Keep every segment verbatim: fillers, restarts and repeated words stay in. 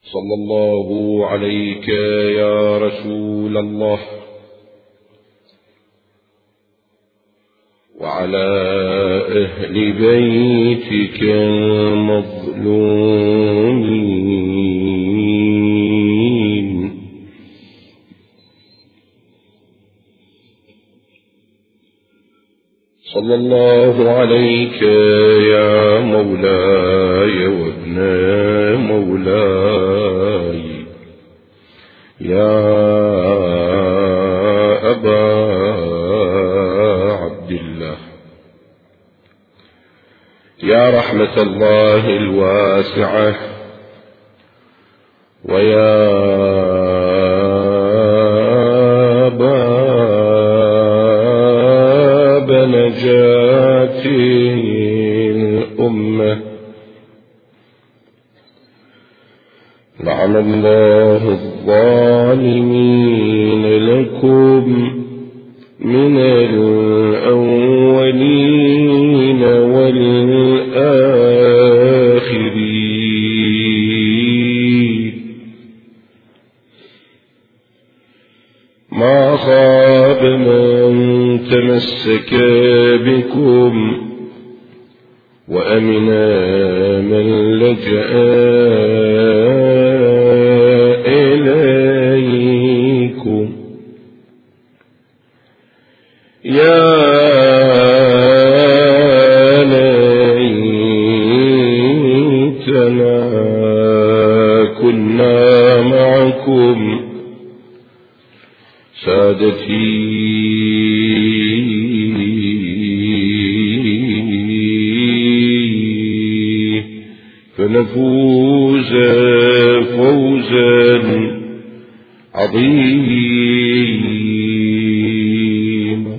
صلى الله عليك يا رسول الله وعلى أهل بيتك المظلومين. صلى الله عليك يا مولاي وابن مولاي يا أبا عبد الله، يا رحمة الله الواسعة ويا باب نجاة الأمة. لعن الله الظالمين لكم من الأولين والآخرين. ما خاب من تمسك بكم وأمن من لجأ إليكم. يا ليتنا كنا معكم سادتي فنفوز فوزا عظيما.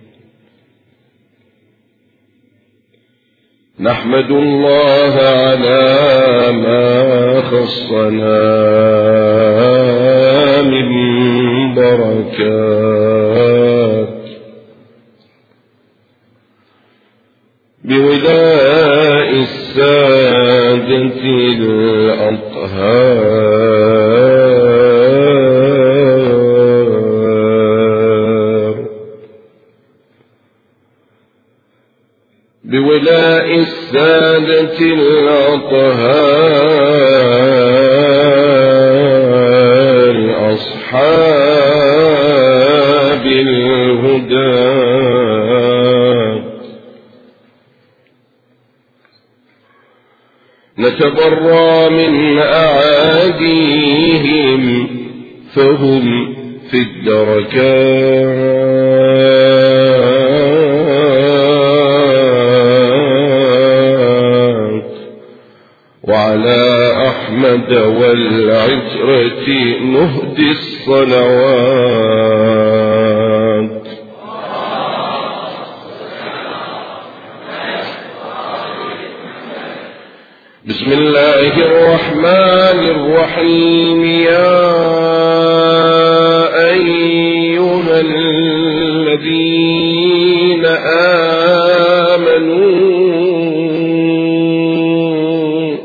نحمد الله على ما خصنا من بركات بولاء السادة الأطهار بولاء السادة الأطهار أصحاب الهدى. نتبرى من أعاديهم فهم في الدركات وعلى أحمد والعترة نهدي الصلوات. بسم الله الرحمن الرحيم. يا أيها الذين آمنوا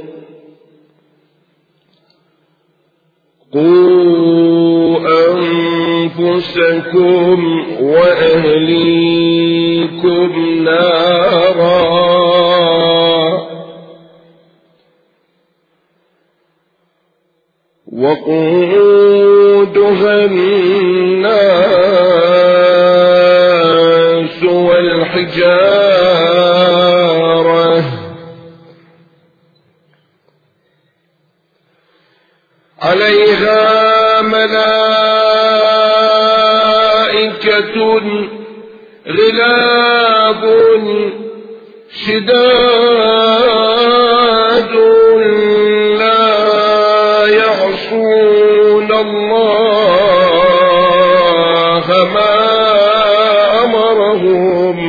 قوا أنفسكم وأهليكم نارا وقودها الناس والحجارة عليها ملائكة غلاب شداد الله ما أمرهم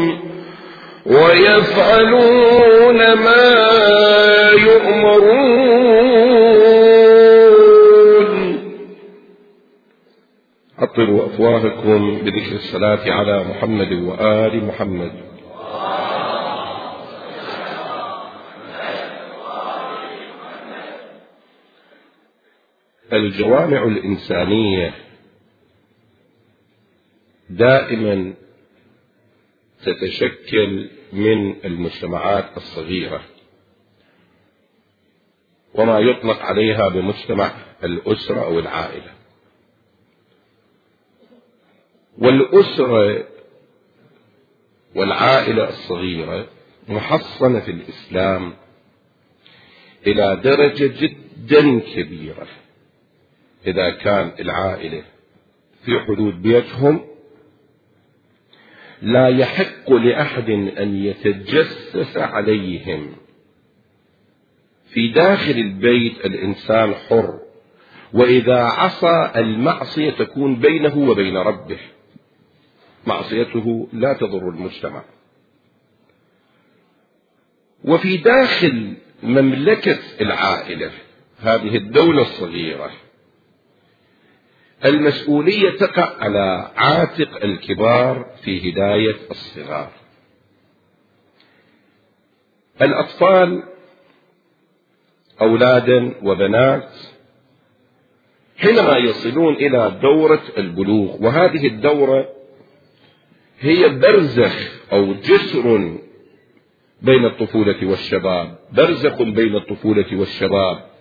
ويفعلون ما يؤمرون. أطروا أفواهكم بذكر الصلاة على محمد وآل محمد. الجوامع الإنسانية دائما تتشكل من المجتمعات الصغيرة، وما يطلق عليها بمجتمع الأسرة أو العائلة. والأسرة والعائلة الصغيرة محصنة في الإسلام إلى درجة جدا كبيرة. إذا كان العائلة في حدود بيتهم لا يحق لأحد أن يتجسس عليهم. في داخل البيت الإنسان حر، وإذا عصى المعصية تكون بينه وبين ربه، معصيته لا تضر المجتمع. وفي داخل مملكة العائلة هذه الدولة الصغيرة المسؤولية تقع على عاتق الكبار في هداية الصغار. الأطفال أولادا وبنات حينما يصلون إلى دورة البلوغ، وهذه الدورة هي برزخ أو جسر بين الطفولة والشباب، برزخ بين الطفولة والشباب.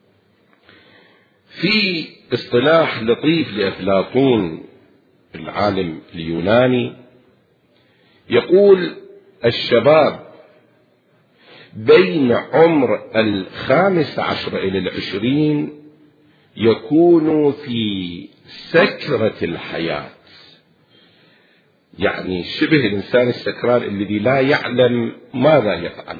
في اصطلاح لطيف لأفلاطون العالم اليوناني يقول: الشباب بين عمر الخامس عشر إلى العشرين يكون في سكرة الحياة، يعني شبه الإنسان السكران الذي لا يعلم ماذا يفعل.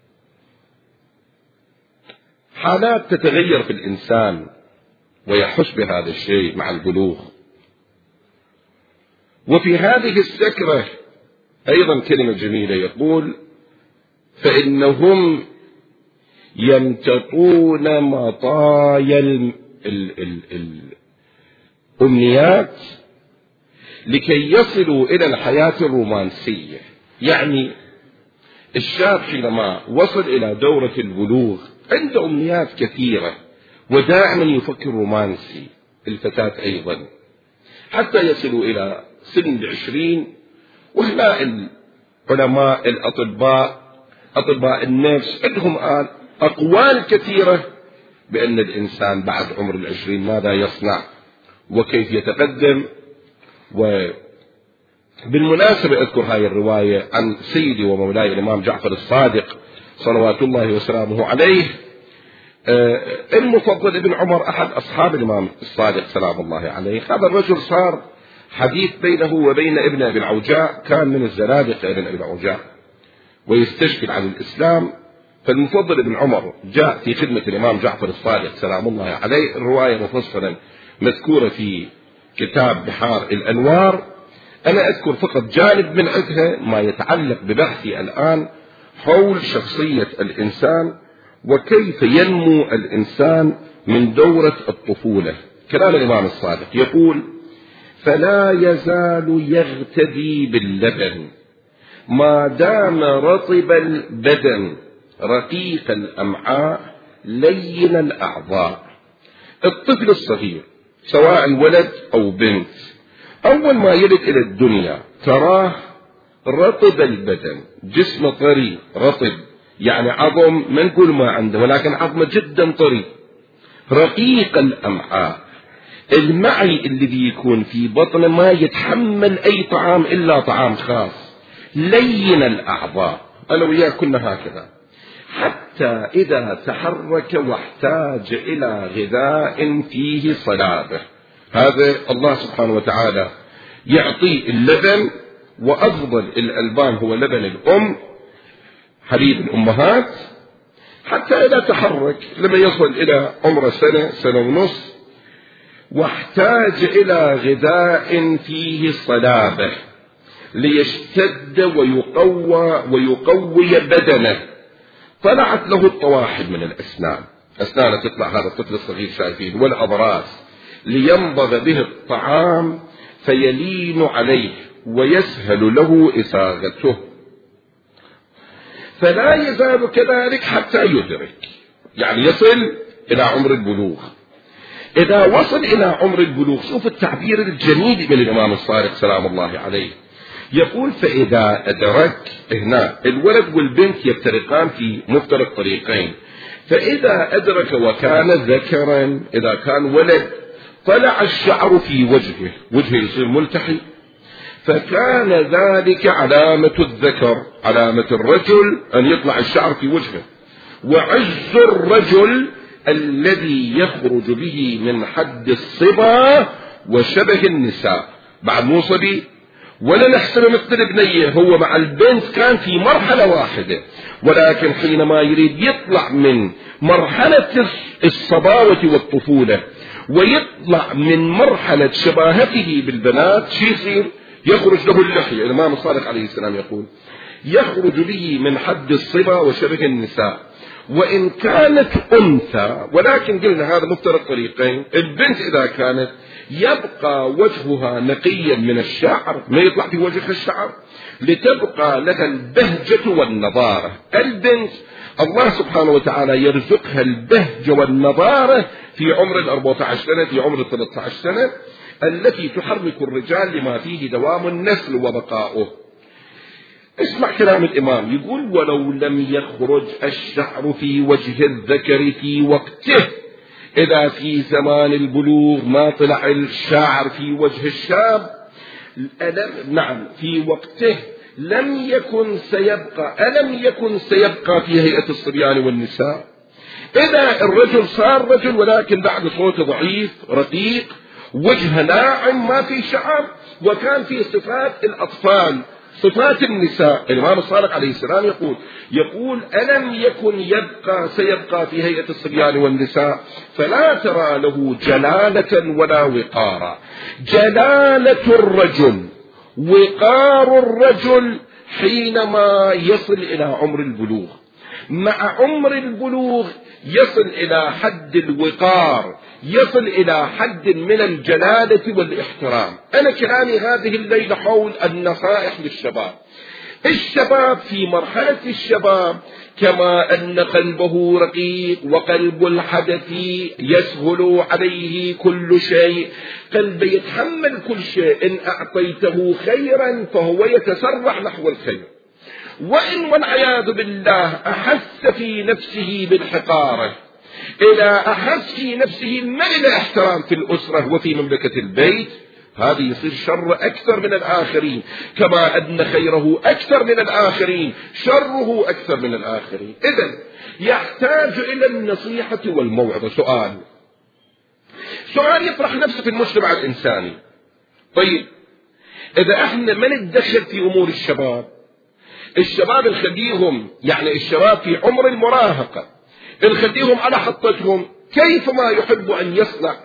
حالات تتغير في الإنسان ويحس بهذا الشيء مع البلوغ. وفي هذه السكرة أيضا كلمة جميلة يقول: فإنهم يمتطون مطايا ال ال ال الأمنيات لكي يصلوا إلى الحياة الرومانسية. يعني الشاب حينما وصل إلى دورة البلوغ عنده أمنيات كثيرة ودائما يفكر رومانسي، الفتاة أيضا، حتى يصلوا إلى سن العشرين. وهنا العلماء الأطباء أطباء النفس عندهم أقوال كثيرة بأن الإنسان بعد عمر العشرين ماذا يصنع وكيف يتقدم. وبالمناسبة أذكر هذه الرواية عن سيدي ومولاي الإمام جعفر الصادق صلوات الله وسلامه عليه، المفضل ابن عمر أحد أصحاب الإمام الصادق سلام الله عليه. هذا الرجل صار حديث بينه وبين ابن أبي العوجاء، كان من الزنادقة ابن أبي العوجاء ويستشكل عن الإسلام. فالمفضل ابن عمر جاء في خدمة الإمام جعفر الصادق سلام الله عليه، الرواية مفصلا مذكورة في كتاب بحار الأنوار. أنا أذكر فقط جانب من عندها ما يتعلق ببحثي الآن حول شخصية الإنسان وكيف ينمو الإنسان من دورة الطفولة. كلام الإمام الصادق يقول: فلا يزال يغتدي باللبن ما دام رطب البدن رقيق الأمعاء لين الأعضاء. الطفل الصغير سواء ولد أو بنت أول ما يلد إلى الدنيا تراه رطب البدن، جسمه طري رطب، يعني عظم ما نقول ما عنده ولكن عظمه جدا طري، رقيق الأمعاء، المعي الذي يكون في بطنه ما يتحمل أي طعام إلا طعام خاص، لين الأعضاء. أنا وياه كنا هكذا، حتى إذا تحرك واحتاج إلى غذاء فيه صلابة. هذا الله سبحانه وتعالى يعطي اللبن، وأفضل الألبان هو لبن الأم حليب الأمهات، حتى إذا تحرك لما يصل إلى عمر سنة سنة ونصف واحتاج إلى غذاء فيه صلابة ليشتد ويقوى ويقوي بدنه، طلعت له الطواحن من الأسنان، أسنانه تطلع، هذا الطفل الصغير شايفين، والأضراس ليمضغ به الطعام فيلين عليه ويسهل له إساغته. فلا يزال كذلك حتى يدرك، يعني يصل إلى عمر البلوغ. إذا وصل إلى عمر البلوغ، شوف التعبير الجميل من الإمام الصادق سلام الله عليه، يقول فإذا أدرك، هنا الولد والبنت يفترقان في مفترق طريقين، فإذا أدرك وكان ذكرا، إذا كان ولد طلع الشعر في وجهه، وجهه يصير ملتحي، فكان ذلك علامة الذكر، علامة الرجل أن يطلع الشعر في وجهه. وعز الرجل الذي يخرج به من حد الصبا وشبه النساء، بعد مو صبي ولا نحسن مثل ابنيه، هو مع البنت كان في مرحلة واحدة، ولكن حينما يريد يطلع من مرحلة الصباوة والطفولة ويطلع من مرحلة شباهته بالبنات، شي يصير؟ يخرج له اللحية. الإمام الصادق عليه السلام يقول يخرج به من حد الصبا وشبه النساء، وإن كانت أنثى، ولكن قلنا هذا مفترق طريقين، البنت إذا كانت يبقى وجهها نقيا من الشعر، ما يطلع في وجهها الشعر، لتبقى لها البهجة والنضارة. البنت الله سبحانه وتعالى يرزقها البهجة والنضارة في عمر الأربعة عشر سنة، في عمر الثلاثة عشر سنة، التي تحرك الرجال لما فيه دوام النسل وبقاؤه. اسمع كلام الإمام، يقول ولو لم يخرج الشعر في وجه الذكر في وقته، إذا في زمان البلوغ ما طلع الشعر في وجه الشاب، نعم في وقته، لم يكن سيبقى ألم يكن سيبقى في هيئة الصبيان والنساء. إذا الرجل صار رجل ولكن بعد صوت ضعيف رقيق، وجه ناعم ما في شعر، وكان في صفات الأطفال صفات النساء، الإمام الصادق عليه السلام يقول يقول ألم يكن يبقى سيبقى في هيئة الصبيان والنساء، فلا ترى له جلالة ولا وقارا. جلالة الرجل وقار الرجل حينما يصل إلى عمر البلوغ، مع عمر البلوغ يصل إلى حد الوقار، يصل إلى حد من الجلالة والاحترام. أنا كلامي هذه الليلة حول النصائح للشباب. الشباب في مرحلة الشباب كما أن قلبه رقيق وقلب الحدث يسهل عليه كل شيء، قلب يتحمل كل شيء، إن أعطيته خيرا فهو يتسرع نحو الخير، وإن والعياذ بالله أحس في نفسه بالحقارة، إذا أحس في نفسه ملل احترام في الأسرة وفي مملكة البيت، هذا يصير شر أكثر من الآخرين، كما أن خيره أكثر من الآخرين شره أكثر من الآخرين. إذن يحتاج إلى النصيحة والموعظة. سؤال سؤال يطرح نفسه في المجتمع الإنساني، طيب إذا احنا ما نتدخل في أمور الشباب، الشباب نخليهم يعني الشباب في عمر المراهقة نخليهم على حطتهم كيف ما يحب أن يصنع،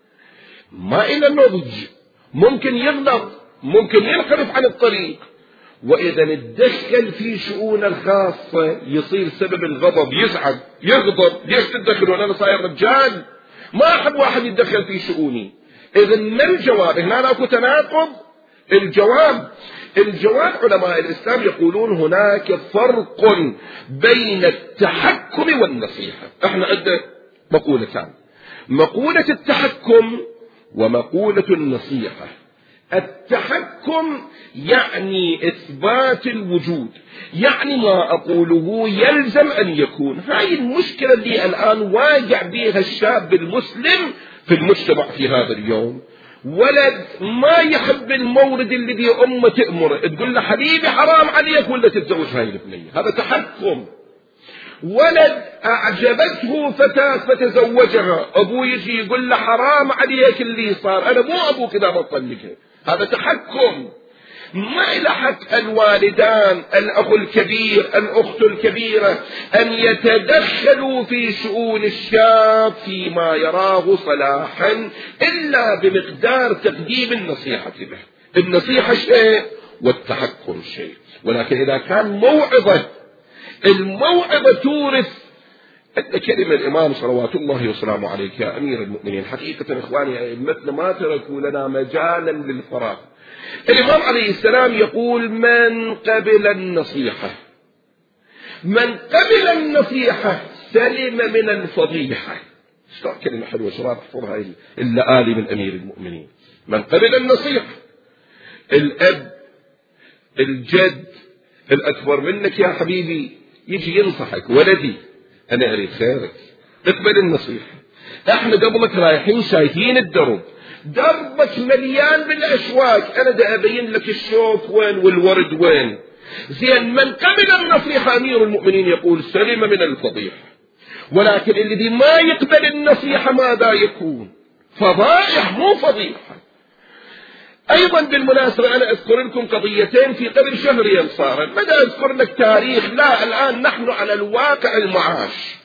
ما إلى نضج، ممكن يغلط، ممكن ينحرف عن الطريق، وإذا نتدخل في شؤون الخاصة يصير سبب الغضب، يزعل يغضب، ليش تتدخلون أنا صاير رجال ما أحب واحد يتدخل في شؤوني. إذا ما الجواب؟ هنا أكو تناقض. الجواب الجواب علماء الإسلام يقولون هناك فرق بين التحكم والنصيحة. احنا عندنا مقولتان، مقولة التحكم ومقولة النصيحة. التحكم يعني إثبات الوجود، يعني ما أقوله يلزم أن يكون. هاي المشكلة اللي الآن واقع بها الشاب المسلم في المجتمع في هذا اليوم. ولد ما يحب المورد الذي أمه تأمره، تقول له حبيبي حرام عليك ولا تتزوج هاي البنية، هذا تحكم. ولد أعجبته فتاة فتزوجها، أبوه يجي يقول له حرام عليك اللي صار، أنا مو أبوك إذا ما طلقها، هذا تحكم. ما إلى حق الوالدان الأخ الكبير الأخت الكبيرة أن يتدخلوا في شؤون الشاب فيما يراه صلاحا إلا بمقدار تقديم النصيحة له. النصيحة شيء والتحكم شيء، ولكن إذا كان موعظة، الموعظة تورث. كلمة الإمام صلوات الله وسلامه عليك يا أمير المؤمنين، حقيقة إخواني أئمتنا ما تركوا لنا مجالا للفراغ. الإمام عليه السلام يقول من قبل النصيحة من قبل النصيحة سلم من الفضيحة. اشترى كلمة حلوة شباب احفظها إلا آلي من أمير المؤمنين: من قبل النصيحة. الأب الجد الأكبر منك يا حبيبي يجي ينصحك: ولدي أنا أريد خيرك، اقبل النصيحة. احنا قبلك رايحين شايفين الدرب، دربك مليان بالأشواك، أنا دا أبين لك الشوك وين والورد وين. زين، من قبل النصيحة أمير المؤمنين يقول سلم من الفضيحة. ولكن الذي ما يقبل النصيحة ماذا يكون؟ فضائح مو فضيحة. أيضا بالمناسبة أنا أذكر لكم قضيتين في قبل شهرين صارت، بدأ أذكر لك تاريخ، لا الآن نحن على الواقع المعاش.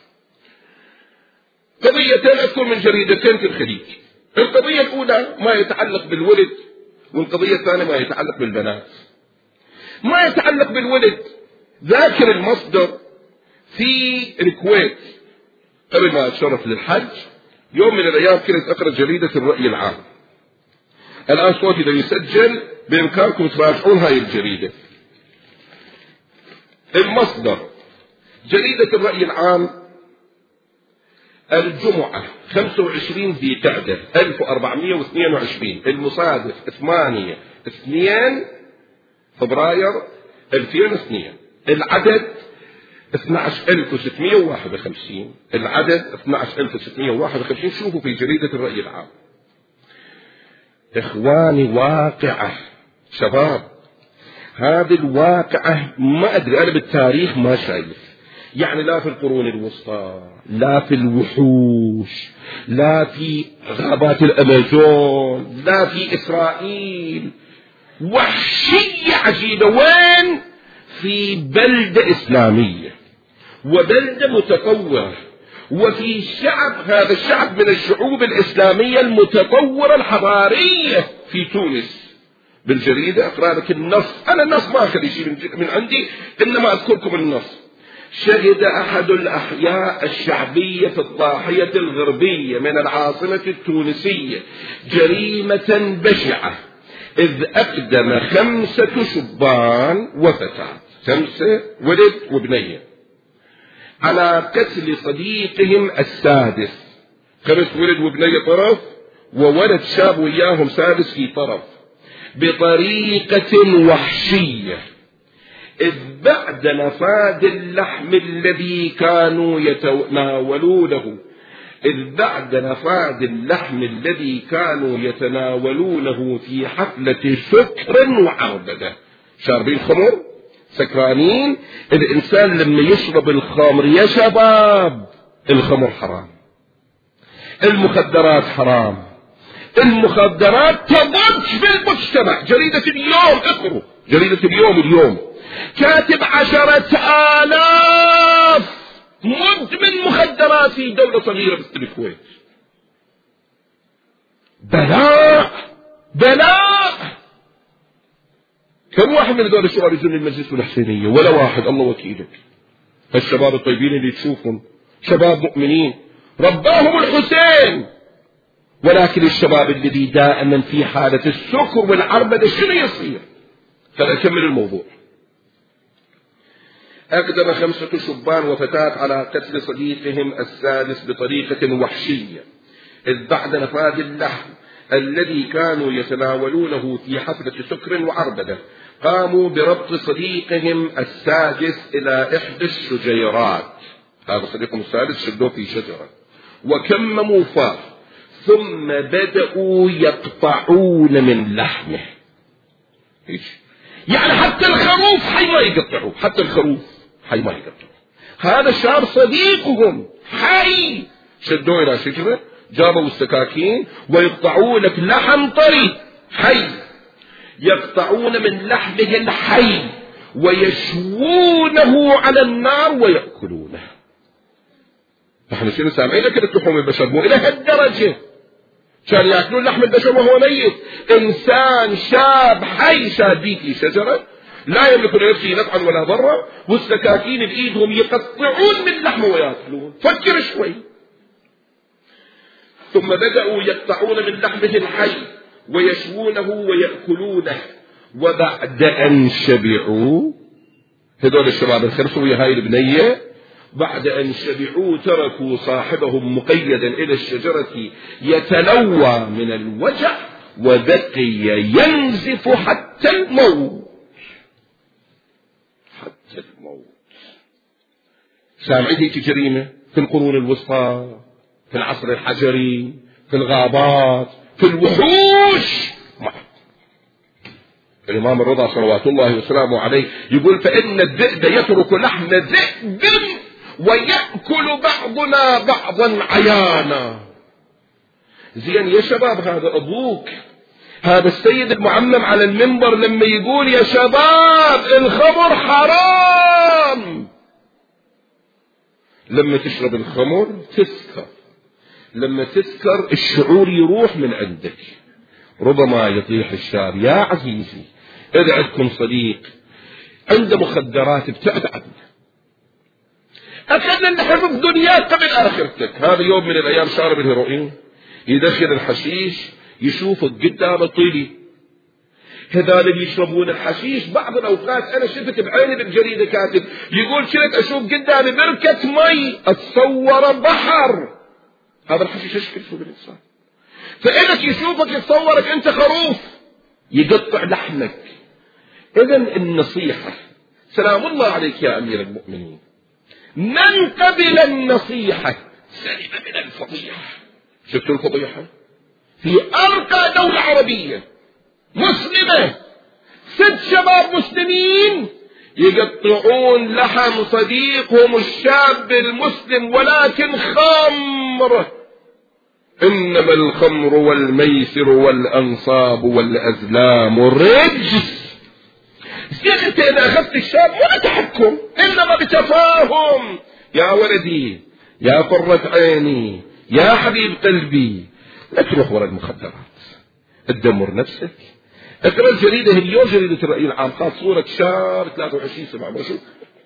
قضيتين أذكر من جريدتين في الخليج. القضية الأولى ما يتعلق بالولد، والقضية الثانية ما يتعلق بالبنات. ما يتعلق بالولد، ذاكر المصدر في الكويت قبل ما أتشرف للحج، يوم من الأيام كنت أقرأ جريدة الرأي العام. الآن صوتي إذا يسجل بإمكانكم تراجعون هاي الجريدة. المصدر جريدة الرأي العام، الجمعة خمسة وعشرين ذي قعدة ألف وأربعمائة واثنين وعشرين، المصادف ثمانية اثنين فبراير ألفين واثنين، العدد اثني عشر ألف وستمائة وواحد وخمسين، العدد اثني عشر ألف وستمائة وواحد وخمسين. شوفوا في جريدة الرأي العام. إخواني واقعة شباب، هذه الواقعة ما أدري أنا بالتاريخ ما شايف، يعني لا في القرون الوسطى، لا في الوحوش، لا في غابات الأمازون، لا في إسرائيل. وحشية عجيبة. وين؟ في بلدة إسلامية وبلدة متطورة، وفي شعب، هذا الشعب من الشعوب الإسلامية المتطورة الحضارية في تونس. بالجريدة أقرأ لك النص، أنا النص ما أخذ شيء من عندي، إنما أذكركم النص. شهد أحد الأحياء الشعبية في الضاحية الغربية من العاصمة التونسية جريمة بشعة، إذ أقدم خمسة شبان وفتاة، خمسة ولد وبنية، على قتل صديقهم السادس. خمس ولد وبنية طرف، وولد شاب وياهم سادس في طرف، بطريقة وحشية، إذ بعد نفاذ اللحم الذي كانوا يتناولونه إذ بعد نفاذ اللحم الذي كانوا يتناولونه في حفلة سكر وعربدة. شاربين خمر، سكرانين. الإنسان لما يشرب الخمر يا شباب، الخمر حرام، المخدرات حرام، المخدرات تضج في المجتمع. جريدة اليوم، اقروا جريدة اليوم اليوم، كاتب عشرة آلاف مدمن مخدرات في دولة صغيرة مثل الكويت. بلاء بلاء. كم واحد من هذول الشباب يزن المجلس والحسينية؟ ولا واحد، الله وكيلك. الشباب الطيبين اللي تشوفهم شباب مؤمنين رباهم الحسين، ولكن الشباب الذي دائما في حالة السكر والعربدة شنو يصير؟ فنكمل الموضوع. أقدم خمسة شبان وفتاة على قتل صديقهم السادس بطريقة وحشية، إذ بعد نفاذ اللحم الذي كانوا يتناولونه في حفلة سكر وعربدة قاموا بربط صديقهم السادس إلى إحدى الشجيرات. هذا صديقهم السادس شدوه في شجرة وكمموا فاه، ثم بدأوا يقطعون من لحمه. إيش؟ يعني حتى الخروف حي ما يقطعوه، حتى الخروف حي ما يقطعوه. هذا الشاب صديقهم حي، شدوه إلى شجرة، جابوا السكاكين ويقطعون لك لحم طري حي، يقطعون من لحمه الحي ويشوونه على النار ويأكلونه. نحن شنو سامعين لك لحوم البشر؟ مو إلى هالدرجة كان يأكلون لحم البشر وهو ميت. إنسان شاب حي شادي في شجرة لا يملك لنفسه نفعا ولا ضرا، والسكاكين بإيدهم يقطعون من لحمه ويأكلون. فكر شوي. ثم بدأوا يقطعون من لحمه الحي ويشوونه ويأكلونه، وبعد أن شبعوا، هذول الشباب الخرسوا ويا هاي البنية، بعد أن شبعوا تركوا صاحبهم مقيدا إلى الشجرة يتلوى من الوجع وبقي ينزف حتى الموت. حتى الموت. سامعين هيك جريمة في القرون الوسطى، في العصر الحجري، في الغابات، في الوحوش. الإمام الرضا صلوات الله وسلامه عليه يقول: فإن الذئب يترك لحم ذئب ويأكل بعضنا بعضا عيانا. زين يا شباب، هذا أبوك، هذا السيد المعمم على المنبر لما يقول: يا شباب الخمر حرام. لما تشرب الخمر تسكر، لما تسكر الشعور يروح من عندك، ربما يطيح الشاب. يا عزيزي، إذا عندكم صديق عنده مخدرات ابتعد عنه. أكد نحن في دنياك قبل آخرتك. هذا يوم من الأيام شارب الهيروين، يدخل الحشيش، يشوفك قدامه طيلي. هذول اللي يشربون الحشيش بعض الأوقات أنا شفت بعيني بالجريدة كاتب يقول: كنت أشوف قدامي بركة مي أتصور بحر. هذا الحشيش يشكل شو بالإنسان. فإنك يشوفك يتصورك أنت خروف يقطع لحمك. إذن النصيحة، سلام الله عليك يا أمير المؤمنين، من قبل النصيحة سلم من الفضيحة. شفتوا الفضيحة؟ في أرقى دولة عربية مسلمة ست شباب مسلمين يقطعون لحم صديقهم الشاب المسلم، ولكن خمر. إنما الخمر والميسر والأنصاب والأزلام رجس. انت اذا اخذت الشاب ولا تحكم، انما بتفاهم. يا ولدي، يا قرة عيني، يا حبيب قلبي، لا تروح وراء المخدرات، تدمر نفسك. اقرأ الجريدة اليوم، جريدة الرأي العام، خاص صورة شاب ثلاثة وعشرين سبعة مرشد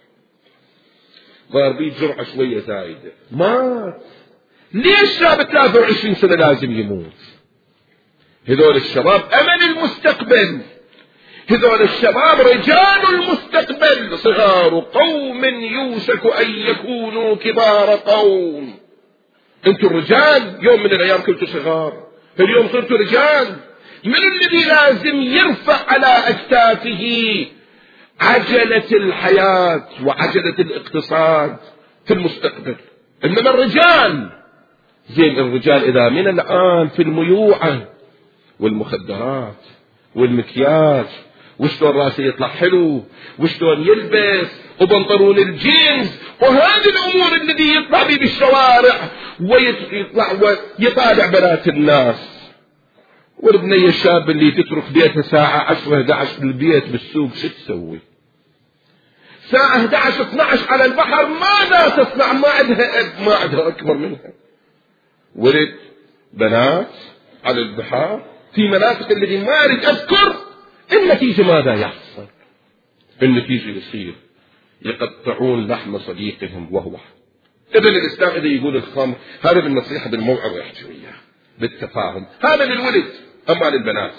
ضاربين جرعة شوية زايدة مات. ليش شاب ثلاثة وعشرين سنة لازم يموت؟ هذول الشباب أمل المستقبل، هذول الشباب رجال المستقبل، صغار قوم يوشك أن يكونوا كبار قوم. أنتم الرجال، يوم من الأيام كنتوا صغار، اليوم صرتوا رجال. من الذي لازم يرفع على أكتافه عجلة الحياة وعجلة الاقتصاد في المستقبل؟ إنما الرجال. زين الرجال إذا من الآن في الميوعة والمخدرات والمكياج، وشلون راسه يطلع حلو، وشلون يلبس، وبنطلون الجينز، وهذه الأمور الذي يطلع بي بالشوارع ويطلع ويطالع بنات الناس. والبنية الشاب اللي تترك بيتها ساعة عشرة احد عشر بالبيت بالسوق شو تسوي؟ ساعة احد عشر اثني عشر على البحر ماذا تصنع؟ ما عندها أب، ما عندها أكبر منها. ولد بنات على البحار في مناطق التي ما أريد أذكر. النتيجة ماذا يحصل؟ النتيجة يصير يقطعون لحم صديقهم وهو. إذن الإسلام إذا يقول الخمر، هذا بالنصيحة بالموعظة يحكي وياه بالتفاهم، هذا للولد. أما للبنات،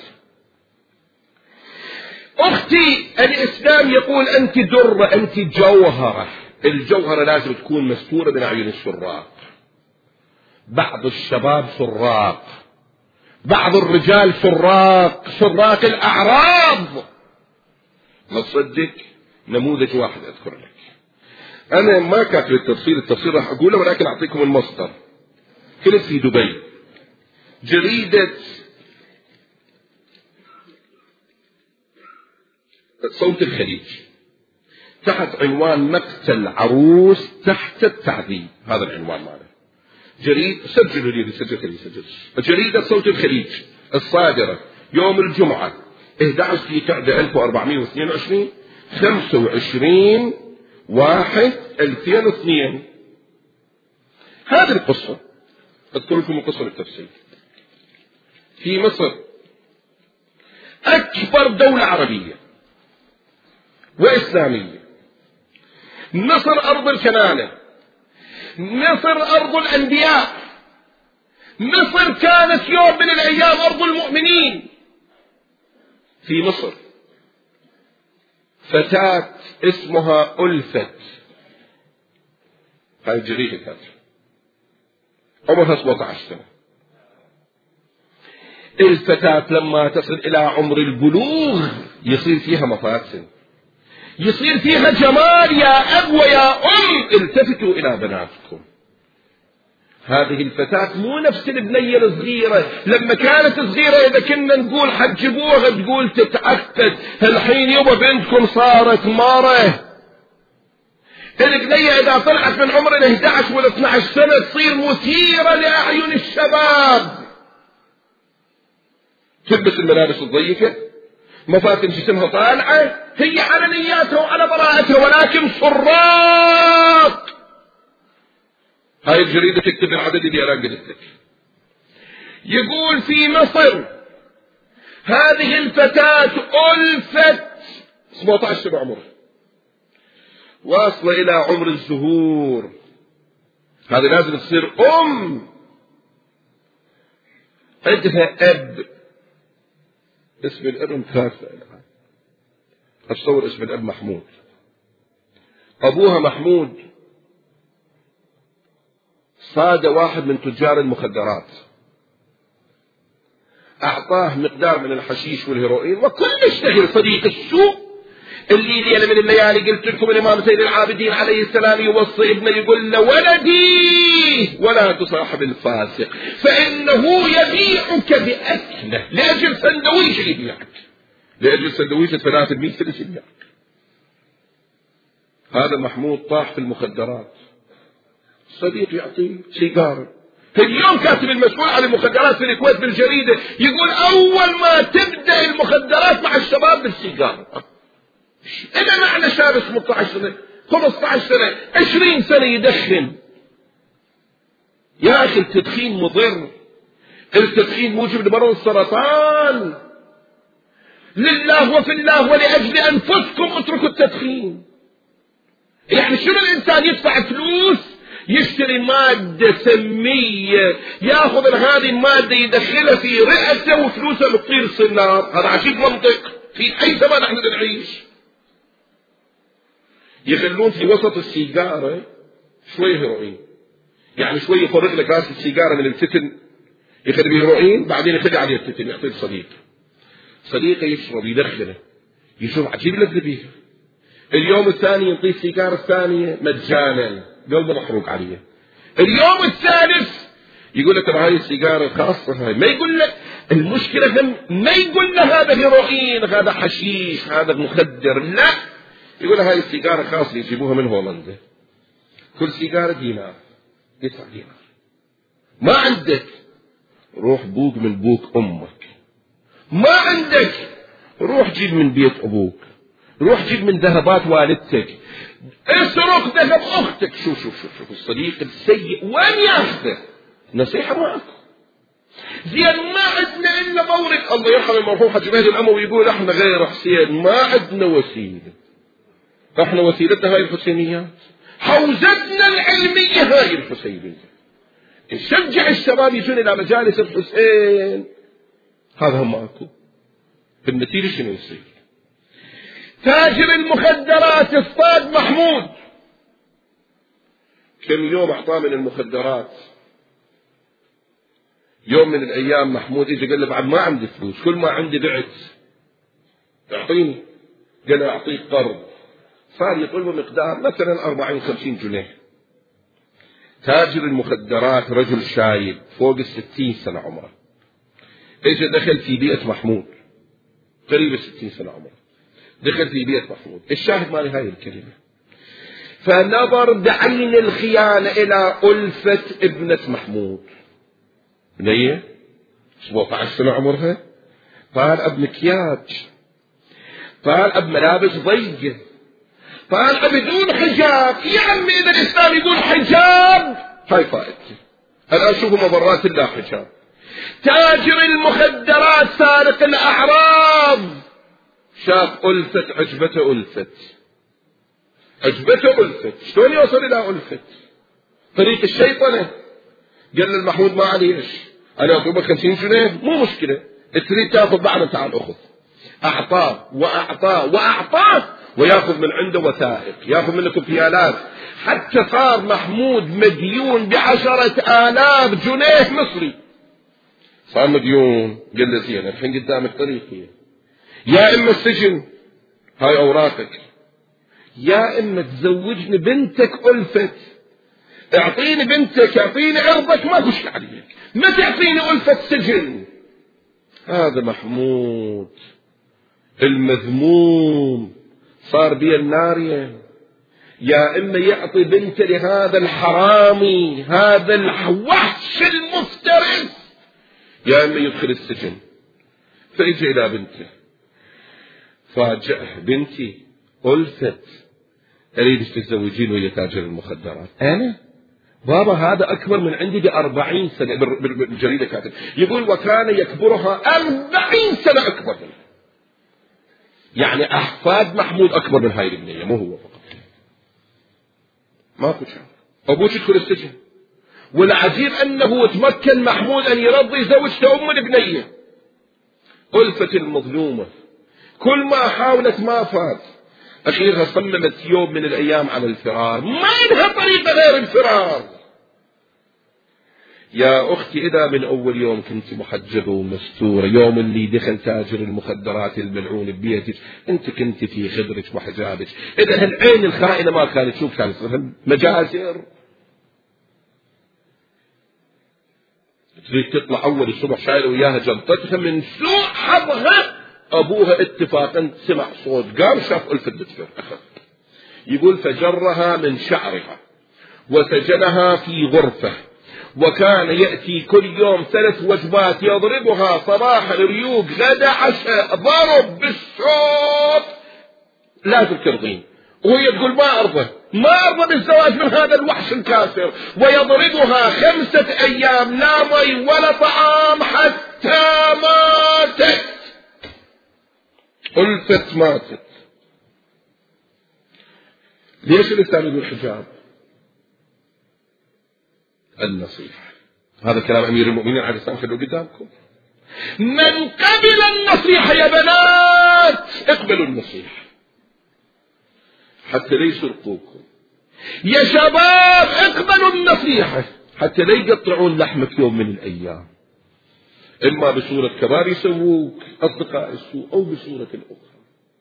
أختي، الإسلام يقول أنت درة، أنت جوهرة. الجوهرة لازم تكون مستورة من أعين السراق. بعض الشباب سراق، بعض الرجال سراق، سراق الأعراض. ما تصدق؟ نموذج واحد أذكر لك. أنا ما كاتب التفصيل، التفصيل راح أقوله، ولكن أعطيكم المصدر. كنت في دبي، جريدة صوت الخليج، تحت عنوان مقتل عروس تحت التعذيب. هذا العنوان ماله. جريدة سجلوا لي، سجلت لي سجل جريدة صوت الخليج الصادرة يوم الجمعة أحد عشر في قعدة ألف وأربعمائة واثنين وعشرين خمسة وعشرين واحد ألفين واثنين. هذه القصة أذكر لكم القصة بالتفصيل. في مصر، أكبر دولة عربية وإسلامية، مصر أرض الكنانة، مصر أرض الأنبياء، مصر كانت يوم من الأيام أرض المؤمنين. في مصر فتاة اسمها ألفت، هاي الجريدة كانت عمرها سبعة عشر سنة. الفتاة لما تصل إلى عمر البلوغ يصير فيها مفاتن، يصير فيها جمال. يا أب ويا أم التفتوا إلى بناتكم. هذه الفتاة مو نفس البنية الصغيرة. لما كانت صغيرة إذا كنا نقول حتجيبوها تقول تتعقد، الحين يبا بنتكم صارت مرة. البنية إذا طلعت من عمر ال إحدى عشر ولا اثني عشر سنة تصير مثيرة لأعين الشباب، تلبس الملابس الضيقة، مفاتن جسمها طالعة، هي على نياتها وعلى براءتها ولكن سراق. هاي الجريدة تكتب العدد اللي أنا قلت لك. يقول في مصر هذه الفتاة ألفت سبعة عشر سنة عمرها، واصلة إلى عمر الزهور. هذه لازم تصير أم، عندها أب. اسم الأب كافة الآن، أتصور اسم الأب محمود. أبوها محمود صاد واحد من تجار المخدرات، أعطاه مقدار من الحشيش والهيروين وكل اشتهر صديق السوء اللي ليلة من الليالي قلت لكم الإمام زين العابدين عليه السلام يوصي ابنه يقول له ولدي ولا تصاحب الفاسق فإنه يبيعك بأكله. لأجل سندويش يبيعك، لأجل سندويش ثلاثة مئة سنة يبيعك. هذا محمود طاح في المخدرات، صديق يعطيه سيجارة. اليوم كاتب المسؤول عن المخدرات في الكويت بالجريدة يقول أول ما تبدأ المخدرات مع الشباب بالسيجارة. إذا معنى شاب ثمانية عشر سنة خمسة عشر سنة عشرين سنة يدخن. يا أخي التدخين مضر، التدخين موجب لمرض السرطان. لله وفي الله ولأجل أنفسكم اتركوا التدخين. يعني شنو الإنسان يدفع فلوس يشتري مادة سمية، ياخذ هذه المادة يدخلها في رئته وفلوسها بتصير صنار؟ هذا عجيب منطق في أي زمان نحن نعيش. يخلون في وسط السيجارة شوي هيروين، يعني شوي يفرغ لك راس السيجارة من الفتن يخلي هيروين، بعدين يخلي عليه الفتن يعطيه صديق. صديقه يشرب يدخله يشرب عجيب لذة. اليوم الثاني يعطيه السيجارة الثانية مجانا، قلبه محروق عليه. اليوم الثالث يقول لك هاي السيجارة الخاصة هاي، ما يقول لك المشكلة هم ما يقول له هذا هيروين هذا حشيش هذا مخدر، لا يقول له هاي السيجارة خاصة يجيبوها من هولندا، كل سيجارة دينار تسعة دينار. ما عندك روح بوق من بوق أمك، ما عندك روح جيب من بيت أبوك، روح جيب من ذهبات والدتك، اسرق ذهب أختك. شوف شوف شوف شوف الصديق السيء وين ياخذه؟ نصيحة معك زين. ما عندنا إلا مورد. الله يرحم المرحوم حج مهدي الأموي يقول احنا غير حسين ما عندنا وسيلة، احنا وسيلتنا هاي الحسينيات، حوزتنا العلمية هاي الحسينية. نشجع الشباب يجون إلى مجالس الحسين، هذا هم أكو. بالنتيجة شنو يصير؟ تاجر المخدرات اصطاد محمود، كم يوم أعطاه من المخدرات. يوم من الأيام محمود يجي قال له بعد ما عندي فلوس، كل ما عندي بعت، أعطيني. قال له أعطيك قرض. صار يطلبه مقدار مثلا أربعين خمسين جنيه. تاجر المخدرات رجل شايب فوق الستين سنة عمره، اجى دخل في بيئة محمود قريب الستين سنة عمره، دخل في بيئة محمود. الشاهد مالي هاي الكلمة، فنظر بعين الخيانة إلى ألفة ابنة محمود، بنية سبعة عشر سنة عمرها، طالعة بمكياج، طالعة بملابس ضيقة، طالعة بدون حجاب. يا عمي إذا الإسلام يقول حجاب هاي فائدتي. الآن شوفوا مضرات الله حجاب. تاجر المخدرات سارق الأعراض شاف ألفت عجبته ألفت عجبته ألفت. شلون يوصل إلى ألفت؟ طريق الشيطنة. قال للمحمود ما عليش، أنا أطلبك خمسين جنيه مو مشكلة، تريد تأخذ بعد تعال أخذ. أعطاه وأعطاه وأعطاه ويأخذ من عنده وثائق، يأخذ منه كفيالات، حتى صار محمود مديون بعشرة آلاف جنيه مصري. صار مديون. قال له زين الحين قدامك طريقين، يا إما السجن هاي أوراقك، يا إما تزوجني بنتك ألفت. اعطيني بنتك، اعطيني عرضك، ما كش عليك، ما تعطيني ألفة سجن. هذا محمود المذموم صار بي النارية، يا إما يعطي بنته لهذا الحرامي هذا الوحش المفترس، يا إما يدخل السجن. فإجى إلى بنته فاجأه، بنتي ألفت، أريدك تتزوجين ويا تاجر المخدرات. أنا بابا هذا أكبر من عندي بأربعين سنة. بالجريدة كاتب يقول وكان يكبرها أربعين سنة أكبر منه. يعني أحفاد محمود أكبر من هاي البنية، مو هو فقط. ماكو شيء. أبوك يدخل السجن، والعجيب أنه تمكن محمود أن يرضي زوجته أم البنية. ألفت المظلومة كل ما حاولت ما فات، أخيرا صممت يوم من الأيام على الفرار، ما لها طريقة غير الفرار. يا أختي إذا من أول يوم كنت محجبة ومستورة، يوم اللي دخل تاجر المخدرات الملعون ببيتك أنت كنت في خدرك وحجابك، إذا هالعين الخائنة ما كانت تشوف، كانت مجازر. تريد تطلع أول الصبح شايلة وياها جنطتها، من سوء حظها أبوها اتفاقا سمع صوت قام شاف ألفت بتفر أخذ. يقول فجرها من شعرها وسجنها في غرفة، وكان يأتي كل يوم ثلاث وجبات يضربها صباحا ريوق غدا عشاء، ضرب بالصوت لا ترضين، وهي تقول ما أرضى ما أرضى بالزواج من هذا الوحش الكافر، ويضربها خمسة أيام لا مي ولا طعام حتى ماتت. ألفت ماتت. ليش الإسلام يقول حجاب؟ النصيحة. هذا كلام أمير المؤمنين عليه السلام، خلوه قدامكم. من قبل النصيحة يا بنات اقبلوا النصيحة حتى لا يسرقوكم، يا شباب اقبلوا النصيحة حتى لا يقطعون لحمك يوم من الأيام، إما بصورة كبار يسووك أصدقاء السوء أو بصورة الأخرى.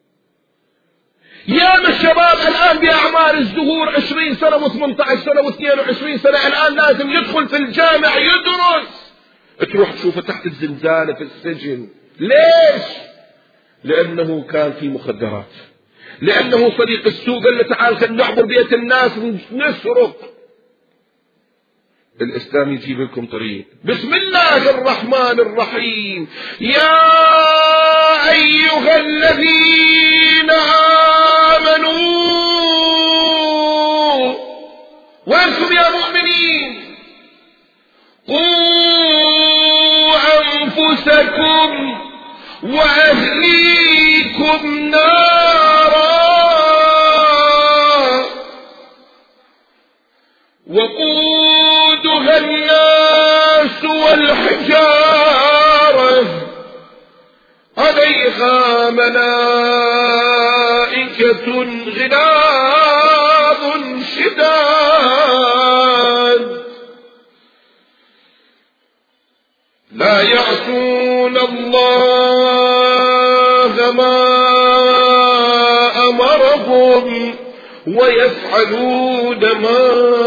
يا ما الشباب الآن بأعمار الزهور عشرين سنة وثمانية عشر سنة واثنين وعشرين سنة، الآن لازم يدخل في الجامع يدرس، تروح تشوفه تحت الزنزانة في السجن. ليش؟ لأنه كان في مخدرات، لأنه صديق السوء قال له تعال خلينا نعبر بيت الناس ونسرق. الإسلام يجيب لكم طريق. بسم الله الرحمن الرحيم. يا أيها الذين آمنوا، وأنتم يا مؤمنين، قوا أنفسكم وأهليكم نارا وقودها الناس والحجارة عليها ملائكة غلاظ شداد لا يعصون الله ما أمرهم ويفعلون ما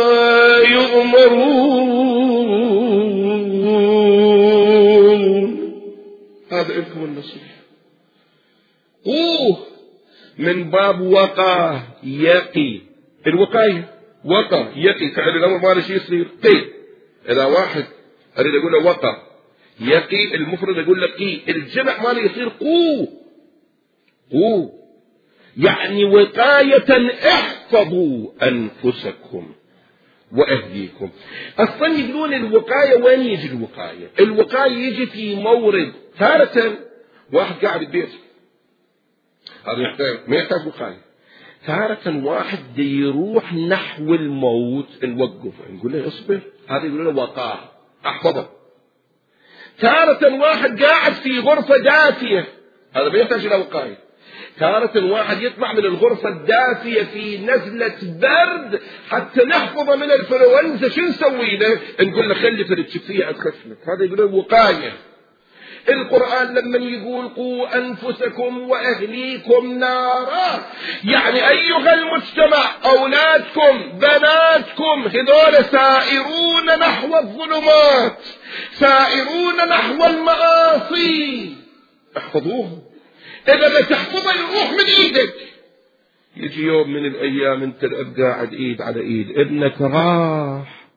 يؤمرون. هذا لكم النصيحة. أوه من باب وقى يقي، الوقاية وقى يقي، فعل الأمر ما له شيء يصير قي. إذا واحد أريد أقول له وقى يقي المفرد أقول له قي، الجمع ما له يصير قو قو، يعني وقاية احفظوا أنفسكم وأهليكم. أصلا يقولون الوقاية، وين يجي الوقاية؟ الوقاية يجي في مورد، تارة واحد قاعد ببيت هذا يحتاج ما يحتاج وقاية، تارة واحد دي يروح نحو الموت نوقفه نقول له اصبر، هذا يقول له وقاه أحفظه. تارة واحد قاعد في غرفة دافية هذا ما يحتاج إلى وقاية. تارة واحد يطلع من الغرفة الدافية في نزلة برد حتى نحفظه من الإنفلونزا، شو نسوي له؟ نقول له خلي فرد شفية تخفف. هذا يقول وقاية. القرآن لما يقول قوا أنفسكم وأهليكم نارا، يعني أيها المجتمع أولادكم بناتكم هذول سائرون نحو الظلمات، سائرون نحو المعاصي، احفظوهم. إذا ما تحفظه يروح من إيدك. يجي يوم من الأيام أنت الأب قاعد إيد على إيد، ابنك راح.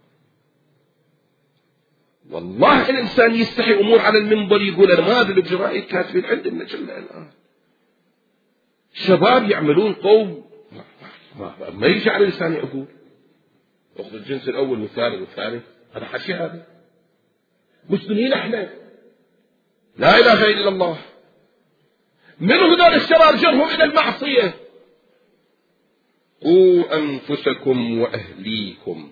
والله الإنسان يستحي أمور على المنبر يقول أنا ما أدري الجرائد كاتبين عندي المجلة الآن. شباب يعملون قوم ما, ما, ما يجي على الإنسان يقول أخذ الجنس الأول والثاني والثالث، هذا حكي. هذا مسلمين احنا لا إله إلا الله. من هذول الشباب جرهم إلى المعصية. قوا أنفسكم وأهليكم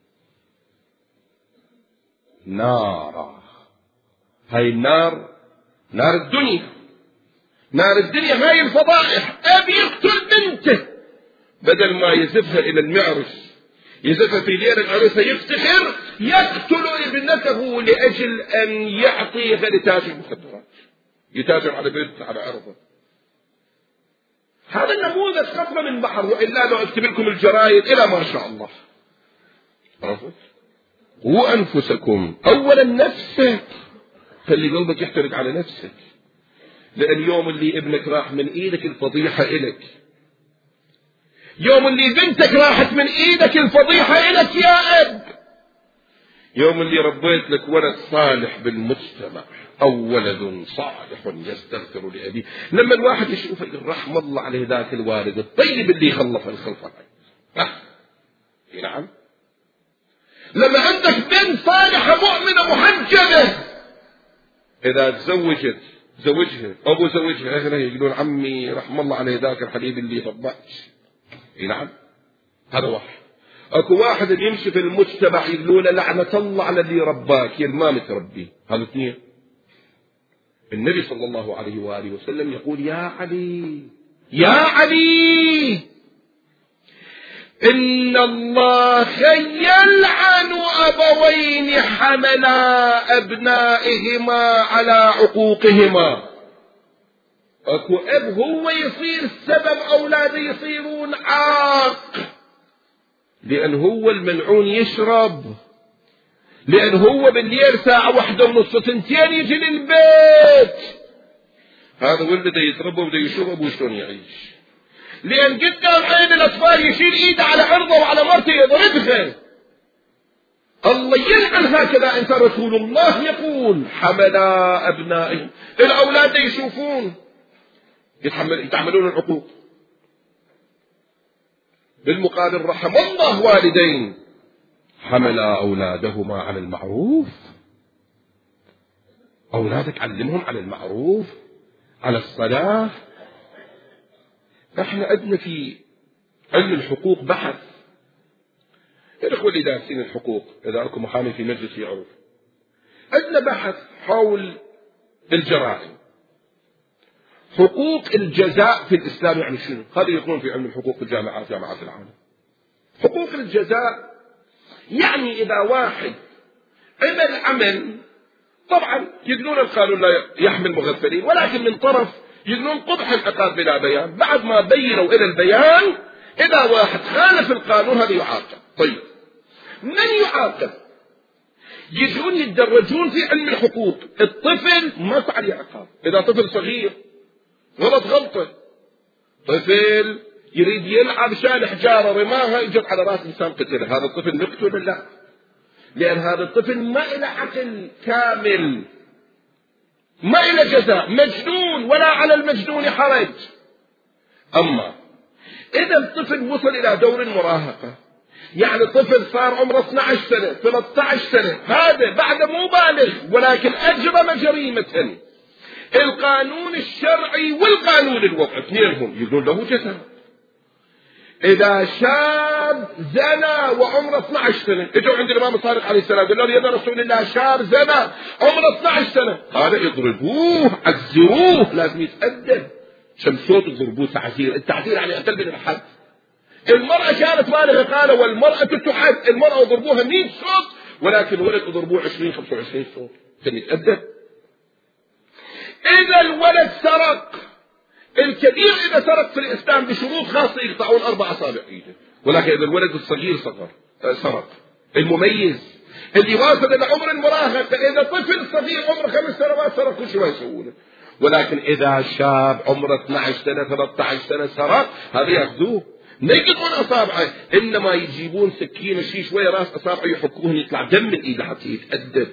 نارا. هاي النار نار الدنيا، نار الدنيا هاي الفضائح. أبي يقتل بنته بدل ما يزفها إلى المعرس يزفها في دير العريسة يفتخر، يقتل ابنته لأجل أن يعطيها لتاجر المخدرات، يتاجر على بيته على عرضه. هذا النموذج قطرة من بحر، وإلا لو أكتب لكم الجرايد إلى ما شاء الله. وأنفسكم، أولا نفسك، خلي قلبك يحترق على نفسك، لأن يوم اللي ابنك راح من إيدك الفضيحة إلك، يوم اللي بنتك راحت من إيدك الفضيحة إلك يا أب، يوم اللي ربيت لك ولد صالح بالمجتمع أو ولد صالح يستغفر لأبيه. لما الواحد يشوف يقول رحم الله عليه ذاك الوالد الطيب اللي خلف الخلفة. نعم. لما عندك بنت صالحة مؤمنة محجبة، إذا تزوجت زوجها أبو زوجها أهله يقولون عمي رحم الله عليه ذاك الحبيب اللي رباك. نعم. هذا واحد. اكو واحد اللي يمشي في المجتمع يقولون لعنة الله على اللي رباك يا ما متربي. هذا اثنين. النبي صلى الله عليه وآله وسلم يقول يا علي يا علي إن الله يلعن أبوين حملا أبنائهما على عقوقهما. اكو اب هو يصير سبب أولاده يصيرون عاق، لأن هو الملعون يشرب، لأن هو بالليل ساعة واحدة ونص ثنتين يجي للبيت، هذا ولده يتربى وبده يشرب وشلون يعيش، لأن قدام عين الأطفال يشيل إيده على عرضه وعلى مرته يضربها. الله يلعن هكذا. أنت رسول الله يقول حملا أبنائهم، الأولاد يشوفون يتحملون العقوق. بالمقابل رحم الله والدين حملا أولادهما على المعروف. أولادك علمهم على المعروف، على الصلاة. نحن عندنا في علم الحقوق بحث، الأخوة اللي دارسين الحقوق إذا لكم محامي في مجلس يعرف، عندنا بحث حول الجرائم. حقوق الجزاء في الإسلام يعني شنو؟ هذا يكون في علم الحقوق في الجامعات جامعات العالم. حقوق الجزاء يعني إذا واحد عمل عمل، طبعا يقولون القانون لا يحمل مغفلين، ولكن من طرف يقولون قبح العقاب بلا بيان، بعد ما بينوا إلى البيان إذا واحد خالف القانون هذا يعاقب. طيب من يعاقب؟ يجون يتدرجون في علم الحقوق. الطفل ما عليه عقاب، إذا طفل صغير غلط غلطة، طفل يريد يلعب شال حجارة رماها يجب على رأس إنسان قتله، هذا الطفل نقتله؟ لا، لأن هذا الطفل ما إلى عقل كامل، ما إلى جزاء، مجنون ولا على المجنون حرج. أما إذا الطفل وصل إلى دور المراهقة، يعني طفل صار عمره اثني عشر سنة ثلاثة عشر سنة، هذا بعد مو بالغ ولكن أجرم جريمة، القانون الشرعي والقانون الوضعي اثنينهم يقولون له جزاء. إذا شاء شاب زنى وعمره اثني عشر سنة، اجوا عند الإمام الصادق عليه السلام قالوا له يا رسول الله شاب زنى عمره اثني عشر سنة، قال اضربوه عزروه لازم يتأدب. شم صوت يضربوه تعزير، التعزير يعني أقل من الحد. المرأة كانت بالغة قال والمرأة تحد، المرأة يضربوها مئة صوت، ولكن الولد يضربوه عشرين خمسة وعشرين صوت عشان يتأدب. إذا الولد سرق، الكبير إذا سرق في الإسلام بشروط خاصة يقطعون أربع أصابع إيده، ولكن إذا الولد الصغير صغر سرق، المميز اللي واصل إلى عمر المراهقة، إذا طفل صغير عمره خمس سنوات سرق كل شيء ما يسوونه. ولكن إذا شاب عمره اثني عشر سنة ثلاثة عشر سنة سرق، هذا يأخذوه ما يقطعون أصابعه، إنما يجيبون سكينة شي شوية راس أصابعه يحكوهن يطلع دم من إيده حتى يتأدب.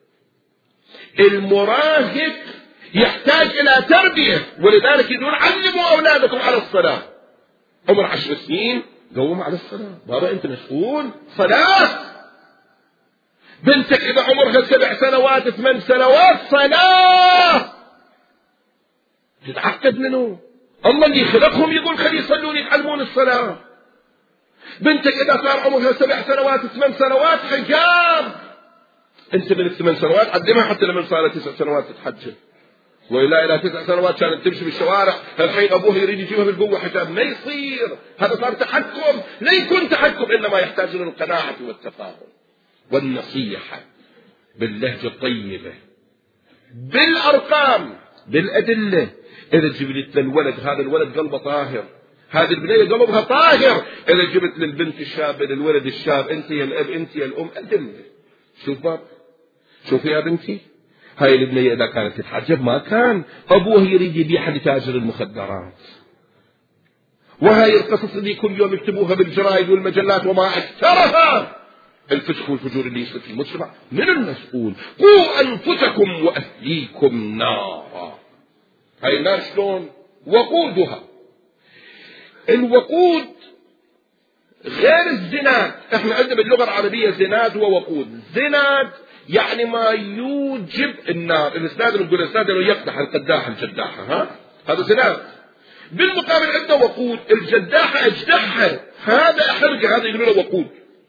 المراهق يحتاج إلى تربية، ولذلك يقولون علموا أولادكم على الصلاة. عمر عشر سنين قوم على الصلاة، بابا أنت مسؤول صلاة. بنتك إذا عمرها سبع سنوات ثمان سنوات صلاة، تتعقد منه. الله اللي خلقهم يقول خلي يصلون يتعلمون الصلاة. بنتك إذا صار عمرها سبع سنوات ثمان سنوات حجاب، أنت من الثمان سنوات علمها حتى لما صارت تسع سنوات تتحجب. وإلا إلى تسع سنوات كانت تمشي بالشوارع، الحين أبوها يريد يجيبها بالقوة حجاب، ما يصير. هذا صار تحكم، لا يكون تحكم، إنما يحتاج إلى القناعة والتفاهم والنصيحة باللهجة الطيبة، بالأرقام، بالأدلة. إذا جبت للولد، هذا الولد قلبه طاهر، هذه البنية قلبها طاهر. إذا جبت للبنت الشابة للولد الشاب، أنت يا الأب أنت يا الأم، أدلة. شوف باب، شوف يا بنتي، هاي البنية إذا كانت تتحجب ما كان أبوه يريد يبيعها لتاجر المخدرات. وهاي القصص اللي كل يوم يكتبوها بالجرائد والمجلات وما أكثرها، الفسق والفجور اللي يصير في المجتمع. من المسؤول؟ قوا أنفسكم وأهليكم نارا. هاي النار شلون؟ وقودها، الوقود غير الزناد. احنا عندنا باللغة العربية زناد ووقود. زناد يعني ما يوجب النار، الاسناد نقول الاسناد انه يقدح القداح الجداحة، ها هذا زناد. بالمقابل عنده وقود، الجداحة اجدحها، هذا احرقه، هذا يقولون له وقود.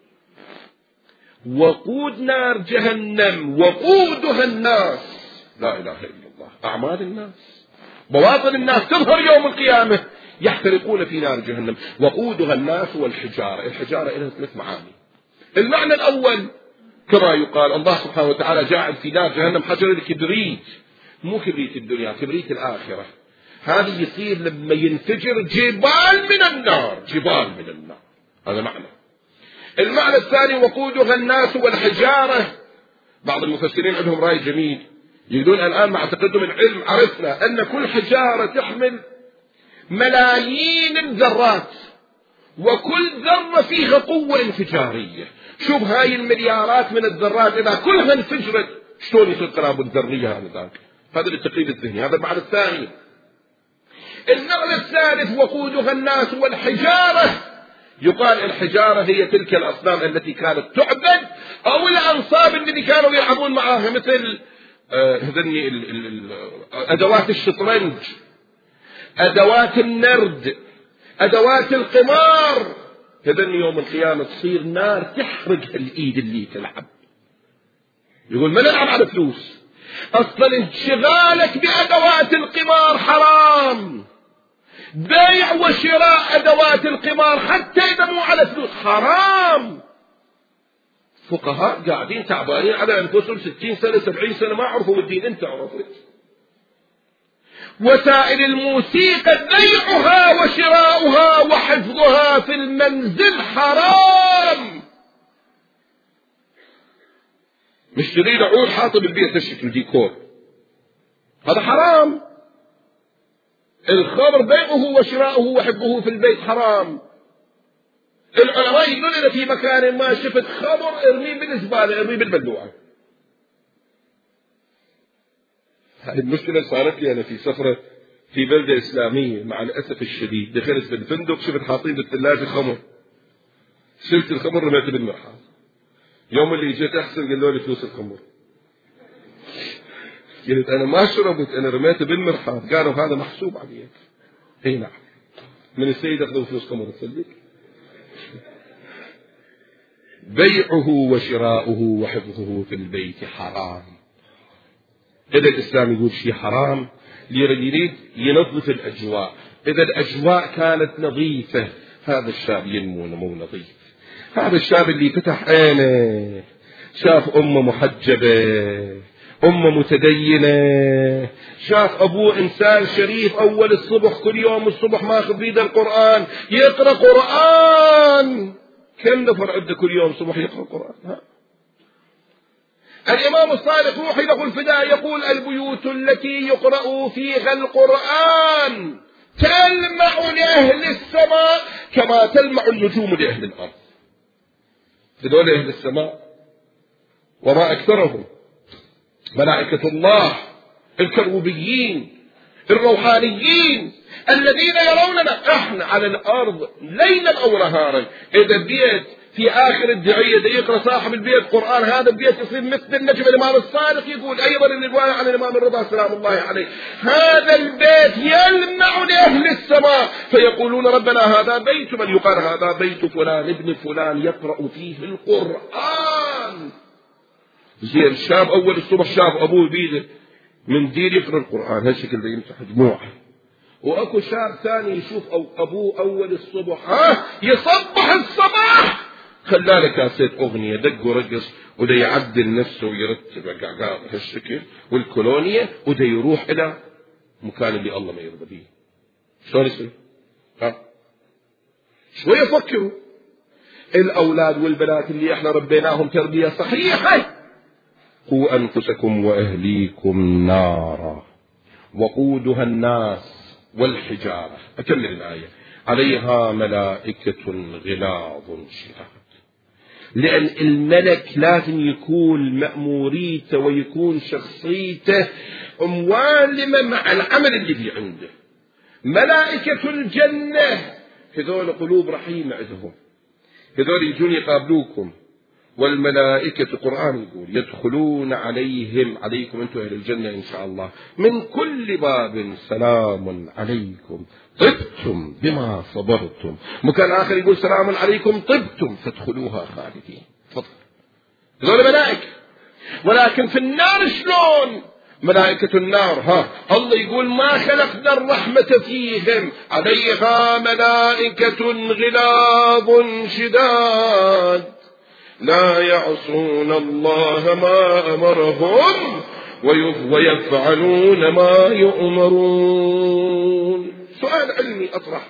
وقود نار جهنم وقودها الناس. لا اله الا الله. اعمال الناس، بواطن الناس تظهر يوم القيامة يحترقون في نار جهنم. وقودها الناس والحجارة. الحجارة لها ثلاث معاني. المعنى الأول كما يقال الله سبحانه وتعالى جاعل في نار جهنم حجر الكبريت، مو كبريت الدنيا، كبريت الآخرة. هذا يصير لما ينفجر جبال من النار، جبال من النار، هذا معنى. المعنى الثاني وقودها الناس والحجارة. بعض المفسرين عندهم رأي جميل، يقولون الآن مع تقدم العلم عرفنا أن كل حجارة تحمل ملايين الذرات، وكل ذرة فيها قوة انفجارية. شوف هاي المليارات من الذرات إذا كلها انفجرت شلون يصير ترابط ذرية هذا ذاك. هذا للتقييد الذهني، هذا المعنى الثاني. المعنى الثالث وقودها الناس والحجارة، يقال الحجارة هي تلك الأصنام التي كانت تعبد، أو الأنصاب الذي كانوا يلعبون معها، مثل هذني أدوات الشطرنج، أدوات النرد، أدوات القمار. هذني يوم القيامة تصير نار تحرق الإيد اللي تلعب. يقول ما نلعب على فلوس، أصلا انشغالك بأدوات القمار حرام. بيع وشراء أدوات القمار حتى إذا مو على فلوس حرام. فقهاء قاعدين تعبانين على أنفسهم ستين سنة سبعين سنة ما عرفوا الدين، أنت عرفت. وسائل الموسيقى بيعها وشراؤها وحفظها في المنزل حرام. مشتري له عود حاطه بالبيت الشكل ديكور، هذا حرام. الخمر بيعه وشراؤه وحفظه في البيت حرام. العلماء يقولون إذا في مكان ما شفت خمر ارميه بالزبالة، ارميه بالبلوعة. هذه المشكلة صارت لي أنا في سفرة في بلدة إسلامية، مع الأسف الشديد دخلت بالفندق شفت حاطين بالثلاجة خمر، شلت الخمر رميته بالمرحاض. يوم اللي جيت أحسن قالوا لي فلوس الخمر. قلت أنا ما شربت، أنا رميته بالمرحاض. قالوا هذا محسوب عليك. أي نعم، من السيد أخذوا فلوس خمر تصدق. بيعه وشراؤه وحفظه في البيت حرام. إذا الإسلام يقول شيء حرام يريد ينظف الأجواء، إذا الأجواء كانت نظيفة هذا الشاب ينمو نمو نظيف. هذا الشاب اللي فتح عينه شاف أمه محجبة، أمه متدينة، شاف أبوه إنسان شريف أول الصبح كل يوم الصبح ماخذ بيده القرآن يقرأ قرآن. كم نفر عنده كل يوم صبح يقرأ قرآن؟ ها؟ الإمام الصادق روحي له الفداء يقول البيوت التي يقرأ فيها القرآن تلمع لأهل السماء كما تلمع النجوم لأهل الأرض. هذول أهل السماء وما أكثرهم ملائكة الله الكروبيين الروحانيين الذين يروننا احنا على الأرض ليلا أو نهارا. إذا بيت في آخر الدعية دا يقرأ صاحب البيت قرآن هذا البيت يصير مثل النجم. الإمام الصادق يقول أيضا الرواية عن الإمام الرضا سلام الله عليه هذا البيت يلمع لأهل السماء فيقولون ربنا هذا بيت من يقال هذا بيت فلان ابن فلان يقرأ فيه القرآن. زين شاب أول الصبح شاب أبوه بيده من دير يقرأ القرآن هالشكل ده يمسح دموعه، وأكو شاب ثاني يشوف أو أبوه أول الصبح ها يصبح الصباح خلاله كاسيت أغنية دق ورقص وده يعدل نفسه ويرتب قعقاع هالشكل والكولونيا وده يروح إلى مكان اللي الله ما يرضى به. شلون يصير؟ ها شوية فكروا الأولاد والبنات اللي احنا ربيناهم تربية صحيحة قوا أنفسكم وأهليكم نارا وقودها الناس والحجارة. أكمل الآية عليها ملائكة غلاظ شداد. لأن الملك لازم يكون مأموريته ويكون شخصيته موالمة مع العمل اللي عنده. ملائكة الجنة هذول قلوب رحيمة عندهم، هذول يجون يقابلوكم والملائكة القرآن يقول يدخلون عليهم عليكم أنتم أهل الجنة إن شاء الله من كل باب سلام عليكم طبتم بما صبرتم. مكان آخر يقول سلام عليكم طبتم فادخلوها خالدين. تفضل هذول ملائكة. ولكن في النار شلون؟ ملائكة النار ها الله يقول ما خلقنا الرحمة فيهم عليها ملائكة غلاظ شداد لا يعصون الله ما أمرهم ويفعلون ما يؤمرون. سؤال علمي أطرح.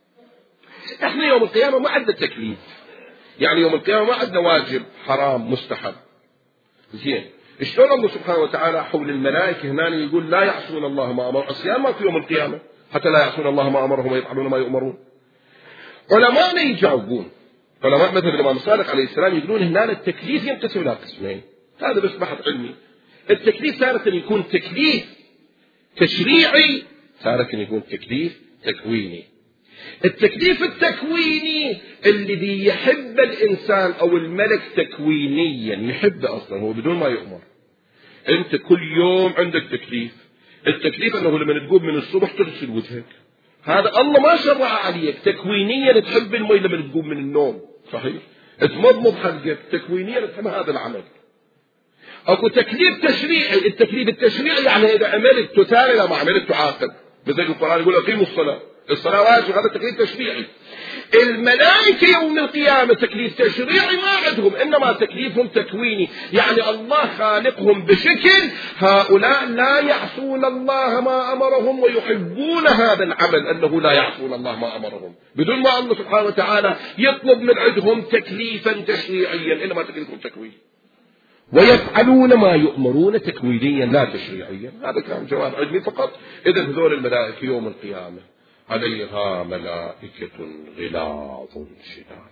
احنا يوم القيامة ما عندنا تكليف، يعني يوم القيامة ما عندنا واجب حرام مستحب. زين شلون الله سبحانه وتعالى حول الملائكة هنا يقول لا يعصون الله ما أمر؟ الصيام ما في يوم القيامة حتى لا يعصون الله ما أمرهم ويفعلون ما يؤمرون. علماء يجاوبون علماء مثل الإمام الصادق عليه السلام يقولون هنا التكليف ينقسم إلى قسمين. هذا بس بحث علمي. التكليف تارة يكون تكليف تشريعي، تارة يكون تكليف تكويني. التكليف التكويني الذي يحب الإنسان أو الملك تكوينيا يحب أصلا هو بدون ما يؤمر. أنت كل يوم عندك تكليف. التكليف أنه لما تقوم من الصبح تغسل وجهك، هذا الله ما شرع عليك. تكوينيا تحب المي لما تقوم من النوم صحيح، تمضمض حلقك تكوينيا تحب هذا العمل. اكو تكليف تشريعي. التكليف التشريعي يعني اذا عملت تثار اذا ما عملت تعاقب. مثل القرآن يقول اقيموا الصلاة، الصلاة واجب، هذا تكليف تشريعي. الملائكة يوم القيامة تكليف تشريعي ما عندهم، إنما تكليفهم تكويني، يعني الله خالقهم بشكل هؤلاء لا يعصون الله ما أمرهم ويحبون هذا العمل أنه لا يعصون الله ما أمرهم بدون ما الله سبحانه وتعالى يطلب من عندهم تكليفا تشريعيا، إنما تكليفهم تكويني. ويفعلون ما يؤمرون تكوينيا لا تشريعيا. هذا كان جواب علمي فقط. إذن هذول الملائكة يوم القيامة عليها ملائكة غلاظ شداد.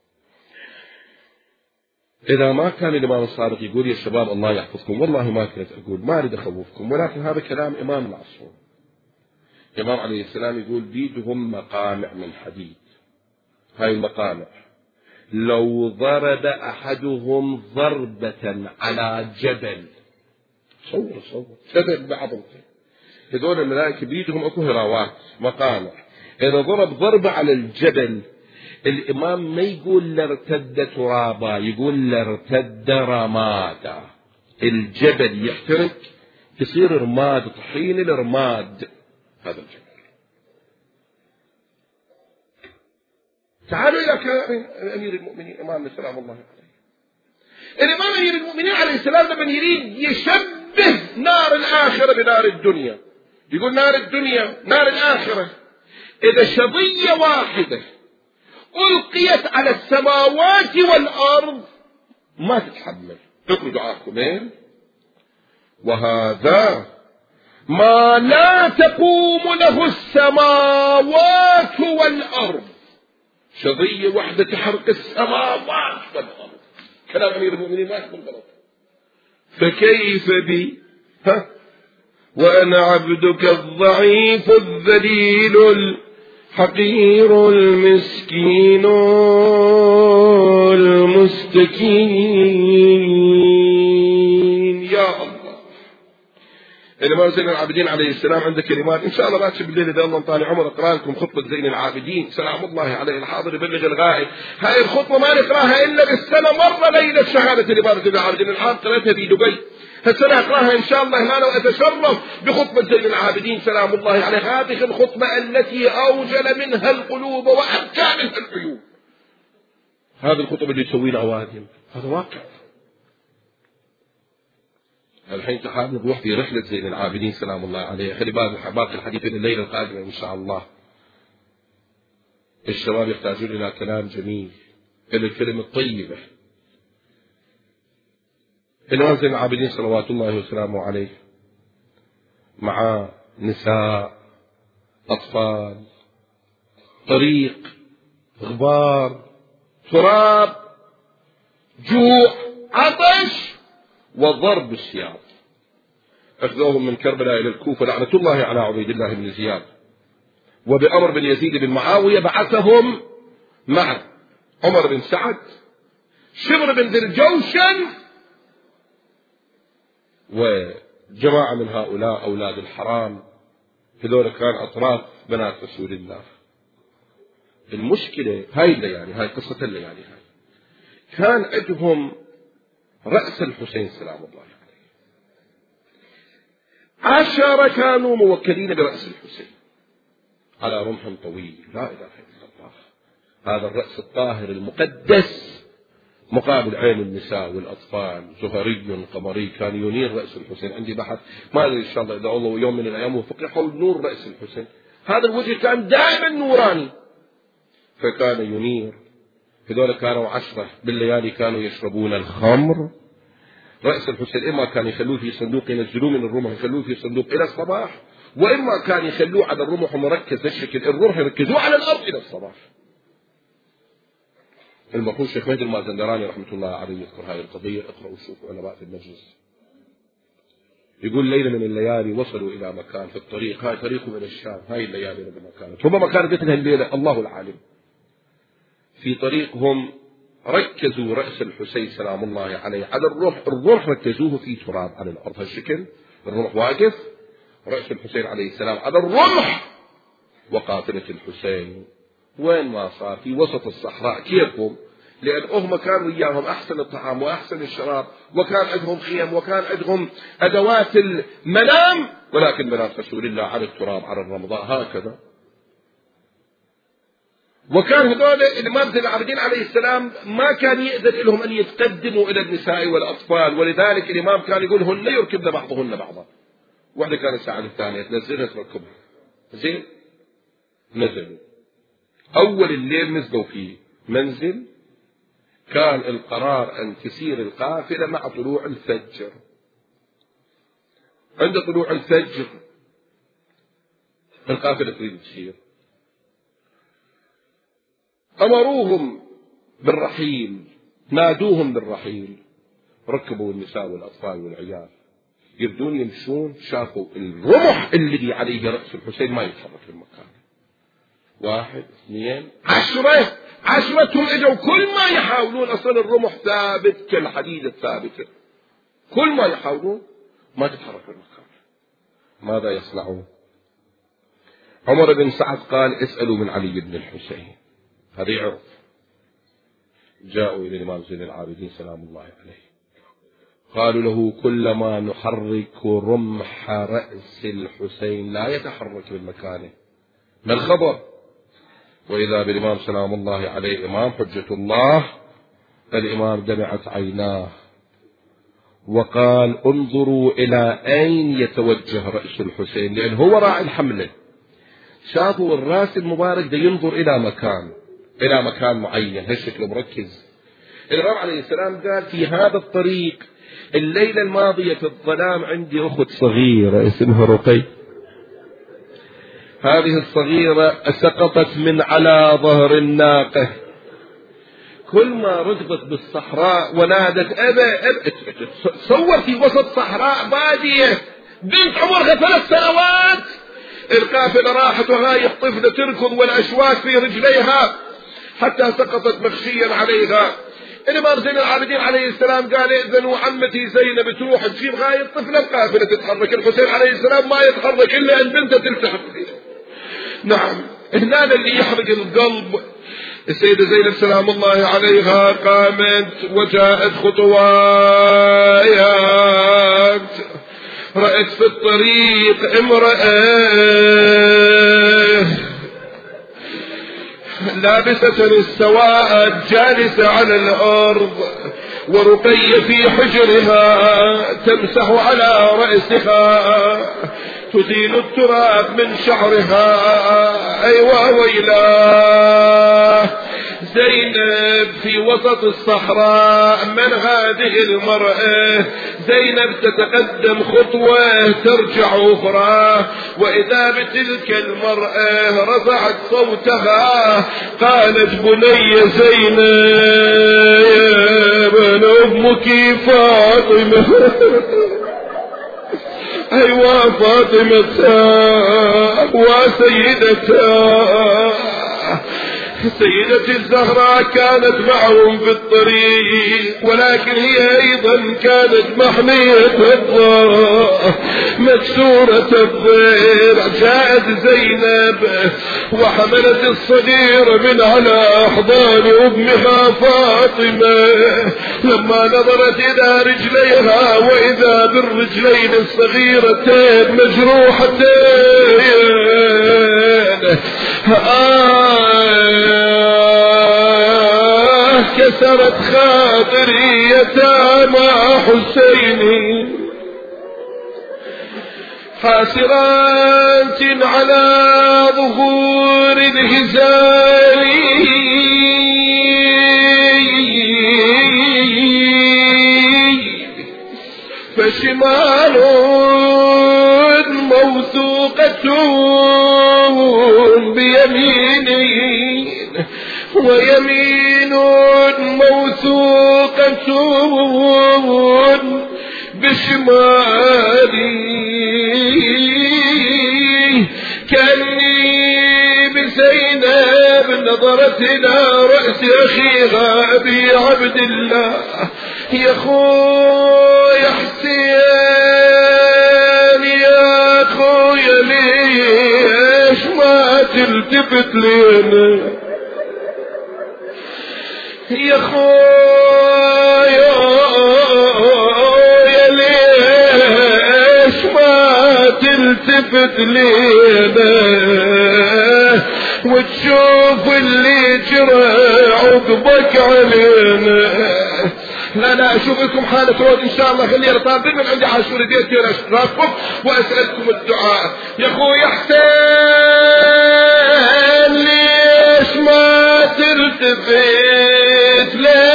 إذا ما كان الإمام الصادق يقول يا شباب الله يحفظكم، والله ما كنت أقول ما أريد أخوفكم، ولكن هذا كلام إمام معصوم. الإمام عليه السلام يقول بيدهم مقامع من حديد. هاي المقامع لو ضرب أحدهم ضربة على جبل، صور صور جبل بعضلته، هذول الملائكة بيدهم اكو هراوات مقامع، إذا ضرب ضربة على الجبل الإمام ما يقول لارتد ترابا، يقول لارتد رمادا. الجبل يحترق يصير رماد، طحين الرماد هذا الجبل. تعالوا إلى كلام أمير المؤمنين إمامنا سلام الله عليه. الإمام أمير المؤمنين عليه السلام لما يريد يشبه نار الآخرة بنار الدنيا، يقول نار الدنيا نار الآخرة إذا شظية واحدة ألقيت على السماوات والأرض ما تتحمل. اقرأوا دعاءكم. وهذا ما لا تقوم له السماوات والأرض، شظية واحدة تحرق السماوات والأرض. كلام أمير المؤمنين ما يكون غلط. فكيف بي ها وأنا عبدك الضعيف الذليل الحقير المسكين المستكين. يا الله. الإمام زين العابدين عليه السلام عنده كلمات إن شاء الله باكر بالليل إذا الله طالع عمر أقرأ لكم خطبة زين العابدين سلام الله عليه الحاضر يبلغ الغائب. هاي الخطبة ما نقراها إلا بالسنة مرة ليلة شهادة الإمام زين العابدين. الحال قرأتها في دبي، هالسنة أقراها إن شاء الله هنا وأتشرف بخطبة زين العابدين سلام الله عليه. هذه الخطبة التي أوجل منها القلوب وأبكى منها العيون. هذه الخطبة اللي تسوينا عوادم، هذا واقع. الحين تعال نروح في رحلة زين العابدين سلام الله عليه. خلي بالك باقي الحديث الليلة القادمة إن شاء الله. الشباب يحتاجون إلى كلام جميل، إلى الكلمة الطيبة. الإمام زين العابدين صلوات الله وسلامه عليه مع نساء، أطفال، طريق، غبار، تراب، جوع، عطش، وضرب السياط. أخذوهم من كربلاء إلى الكوفة لعنة الله على عبيد الله بن زياد، وبأمر بن يزيد بن معاوية بعثهم مع عمر بن سعد، شمر بن ذي الجوشن، وجماعة من هؤلاء أولاد الحرام. هذول كان أطراف بنات رسول الله. المشكلة هاي الليالي، هاي قصة الليالي هاي كان عندهم رأس الحسين سلام الله عليه. عشرة كانوا موكلين برأس الحسين على رمح طويل، لا إله إلا الله. هذا الرأس الطاهر المقدس مقابل عين النساء والأطفال، زهري قمري كان ينير رأس الحسين. عندي بحث ما أدري إن شاء الله إذا الله يوم من الأيام وفق حول نور رأس الحسين. هذا الوجه كان دائما نوراني فكان ينير. هذول كانوا عشرة بالليالي كانوا يشربون الخمر. رأس الحسين إما كان يخلوه في صندوق ينزلوه من الرمح يخلوه في صندوق إلى الصباح، وإما كان يخلوه على الرمح ومركز الشكل الرمح يركزوه على الأرض إلى الصباح. المرحوم الشيخ مهدي المازندراني رحمة الله عليه يذكر هذه القضية. اقرأوا شوفوا علماء في المجلس. يقول ليلة من الليالي وصلوا إلى مكان في الطريق، هاي طريقهم إلى الشام، هاي الليالي لما كانت ربما كانت مثل هالليلة الله العالم. في طريقهم ركزوا رأس الحسين سلام الله عليه على الرمح، الرمح ركزوه في تراب على الأرض هالشكل، الرمح واقف، رأس الحسين عليه السلام على الرمح، وقافلة الحسين وين ما صار في وسط الصحراء. كيفهم؟ لأن هم كانوا وياهم أحسن الطعام وأحسن الشراب، وكان عندهم خيم وكان عندهم أدوات المنام، ولكن بنات رسول الله على التراب على الرمضاء هكذا. وكان هذول الإمام زين العابدين عليه السلام ما كان يأذن لهم أن يتقدموا إلى النساء والأطفال، ولذلك الإمام كان يقول هن يركبن بعضهن بعضا. واحدة كانت الساعة الثانية تنزلها تركبها زين. نزلوا أول الليل نزلوا في منزل كان القرار أن تسير القافلة مع طلوع الفجر. عند طلوع الفجر القافلة تريد تسير، أمروهم بالرحيل، نادوهم بالرحيل، ركبوا النساء والأطفال والعيال يبدون يمشون، شافوا الرمح الذي عليه رأس الحسين ما يتحرك في المكان. واحد اثنين عشرة، عشرتهم اجوا كل ما يحاولون، اصلا الرمح ثابت كالحديد الثابت، كل ما يحاولون ما تتحرك في المكان. ماذا يصنعون؟ عمر بن سعد قال اسألوا من علي بن الحسين. هذا يعرف. جاءوا إلى الإمام زين العابدين سلام الله عليه، قالوا له كلما نحرك رمح رأس الحسين لا يتحرك من مكانه، ما الخبر؟ وإذا بالإمام سلام الله عليه إمام حجة الله، الإمام دمعت عيناه وقال انظروا إلى أين يتوجه رأس الحسين، لأن هو راعي الحملة، شافوا الراس المبارك ده ينظر إلى مكان إلى مكان معين، هالشكل مركز. الإمام عليه السلام قال في هذا الطريق الليلة الماضية في الظلام عندي أخت صغيرة اسمها رقي، هذه الصغيرة سقطت من على ظهر الناقة، كل ما ركضت بالصحراء ونادت أبا أبا، تصور في وسط صحراء بادية بنت عمرها ثلاث سنوات، القافلة راحت وهاي الطفلة تركض والأشواك في رجليها حتى سقطت مغشيا عليها. الإمام زين العابدين عليه السلام قال ائذنوا عمتي زينب تروح تجيب هاي الطفلة، القافلة تتحرك، الحسين عليه السلام ما يتحرك إلا أن بنته تلتحق فيه. نعم، هنا اللي يحرق القلب. السيدة زينب سلام الله عليها قامت وجاءت خطوات، رأت في الطريق امرأة لابسة السواد جالسة على الأرض، ورقية في حجرها تمسح على رأسها تزيل التراب من شعرها. أيوة ويلاه، زينب في وسط الصحراء، من هذه المرأة؟ زينب تتقدم خطوة ترجع أخرى، وإذا بتلك المرأة رفعت صوتها قالت بني زينب أنا أمك فاطمة. أيوة فاطمة وسيدتها. سيدتي الزهراء كانت معهم في الطريق، ولكن هي أيضا كانت محمية الضاء مكسورة الضير. جاءت زينب وحملت الصغير من على أحضان أمها فاطمة، لما نظرت إلى رجليها وإذا بالرجلين الصغيرتين مجروحتين. آه كسرت خاطري يتامى حسيني، حاسرات على ظهور الهزال، فشمال موثوقة بيميني ويمين موثوقة بشمالي، كأني بزينب نظرت إلى رأس أخيها أبي عبد الله. يا خويا حسين يا خويا ليش ما تلتفت لنا؟ يا خويا يا ليش ما تلتفت لنا وتشوف اللي جرى عقبك علينا؟ لا لا اشوف لكم حالة رود ان شاء الله. خلينا طالبين من عندي عاشور ديت بين اشرافكم واسالكم الدعاء. يا اخوي حسين ليش ما تلتفت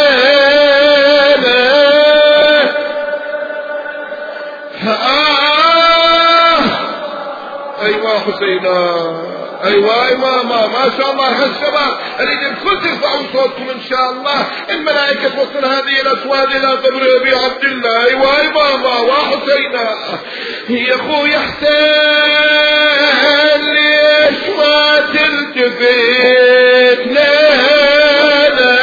لنا؟ آه ايوه حسينا، ايوه ماما ما شاء الله هالشباب، اريد الكل ترفعوا صوتكم ان شاء الله. الملائكه توصل هذه الاصوات الى قبر ابي عبد الله. ايوه ماما وحسينا. يا اخوي حسين ليش ما تلتفت لنا؟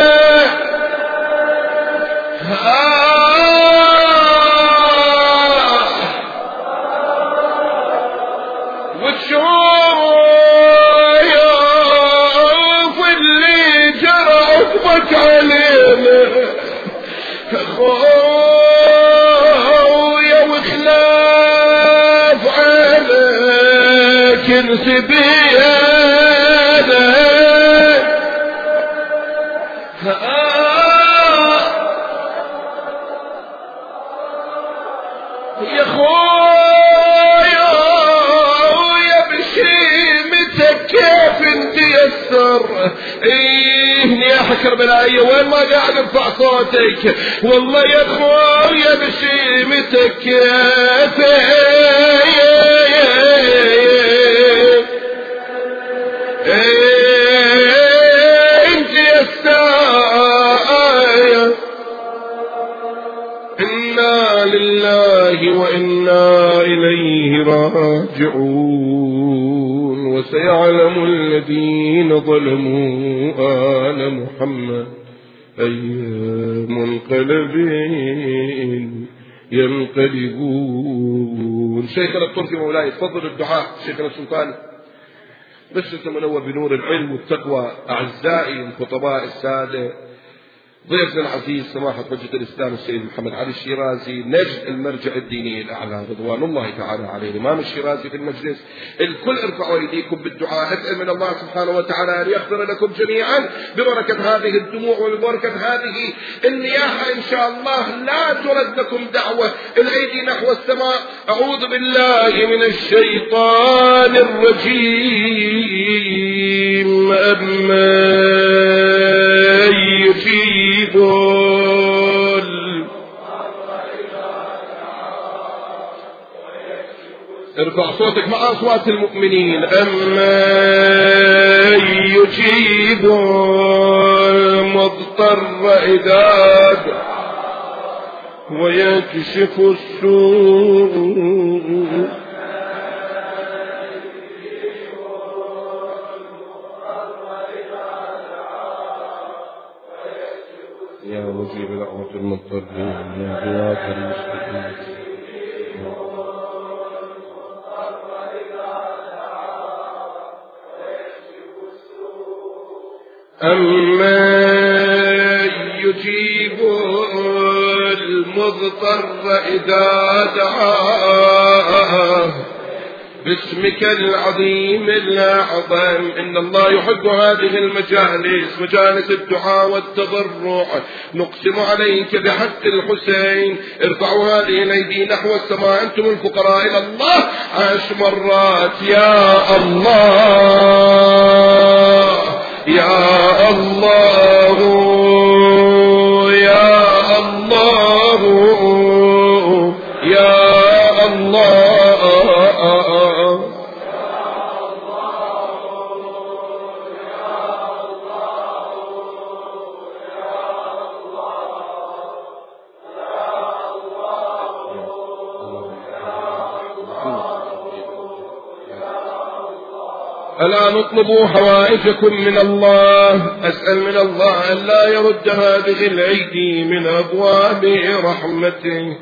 آه وتشوف اللي سبيانا يا خويا ويا بشيمتك كيف تيسر ايه يا حكر بلاية وين ما قاعد ارفع صوتك والله يا خويا بشيمتك كيف انت يا الساية إنا لله وإنا إليه راجعون وسيعلم الذين ظلموا آل محمد أي منقلب ينقلبون. شيخنا الطرفي مولاي تفضل الدعاء. شيخنا السلطان بس انت منور بنور العلم والتقوى. أعزائي الخطباء السادة، ضيفنا العزيز سماحة حجة الإسلام السيد محمد علي الشيرازي نجد المرجع الديني الأعلى رضوان الله تعالى عليه، الإمام الشيرازي في المجلس. الكل ارفعوا أيديكم بالدعاء، اسأل من الله سبحانه وتعالى أن يغفر لكم جميعا ببركة هذه الدموع وببركة هذه النياحة. إن شاء الله لا ترد لكم دعوة الأيدي نحو السماء. أعوذ بالله من الشيطان الرجيم. أما يجيب ارفع صوتك مع أصوات المؤمنين. أما يجيب المضطر إذا ويكشف السوء يا مجيب دعوة المضطرين يا غياث المستقيم. أما يجيب المضطر إذا دعاه باسمك العظيم الأعظم. إن الله يحب هذه المجالس، مجالس الدعاء والتضرع. نقسم عليك بحق الحسين. ارفعوا هذه الأيدي نحو السماء أنتم الفقراء إلى الله عشر مرات. يا الله يا الله يا الله يا الله ألا نطلبوا حوائجكم من الله. أسأل من الله أن لا يرد هذه الأيدي من أبواب رحمته.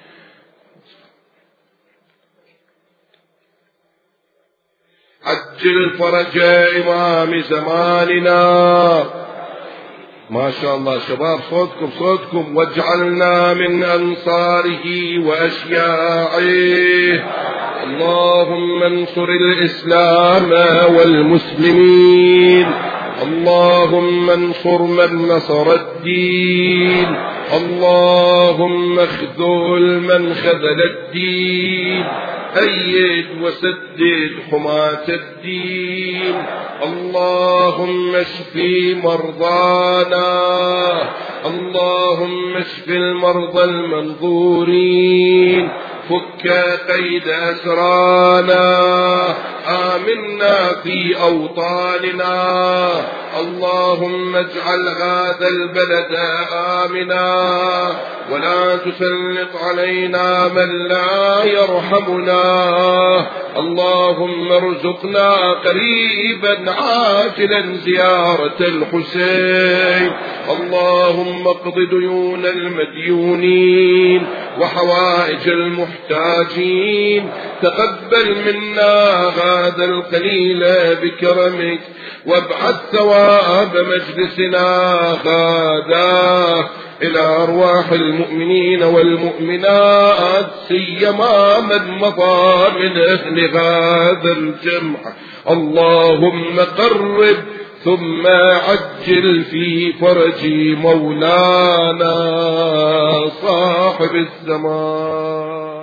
عجل فرج إمام زماننا. ما شاء الله شباب صوتكم صوتكم. واجعلنا من أنصاره وأشياعه. اللهم انصر الإسلام والمسلمين. اللهم انصر من نصر الدين. اللهم اخذل من خذل الدين. أيد وسدد حماة الدين. اللهم اشف مرضانا. اللهم اشف المرضى المنظورين. فك قيد أسرانا. آمنا في أوطاننا. اللهم اجعل هذا البلد آمنا ولا تسلط علينا من لا يرحمنا. اللهم ارزقنا قريبا عاجلا زيارة الحسين. اللهم اقض ديون المديونين وحوائج المحتاجين. تقبل منا هذا القليل بكرمك وابعث ثواب مجلسنا هذا إلى أرواح المؤمنين والمؤمنات سيما من مضى من أهل هذا الجمع. اللهم قرب ثم عجل في فرج مولانا صاحب الزمان.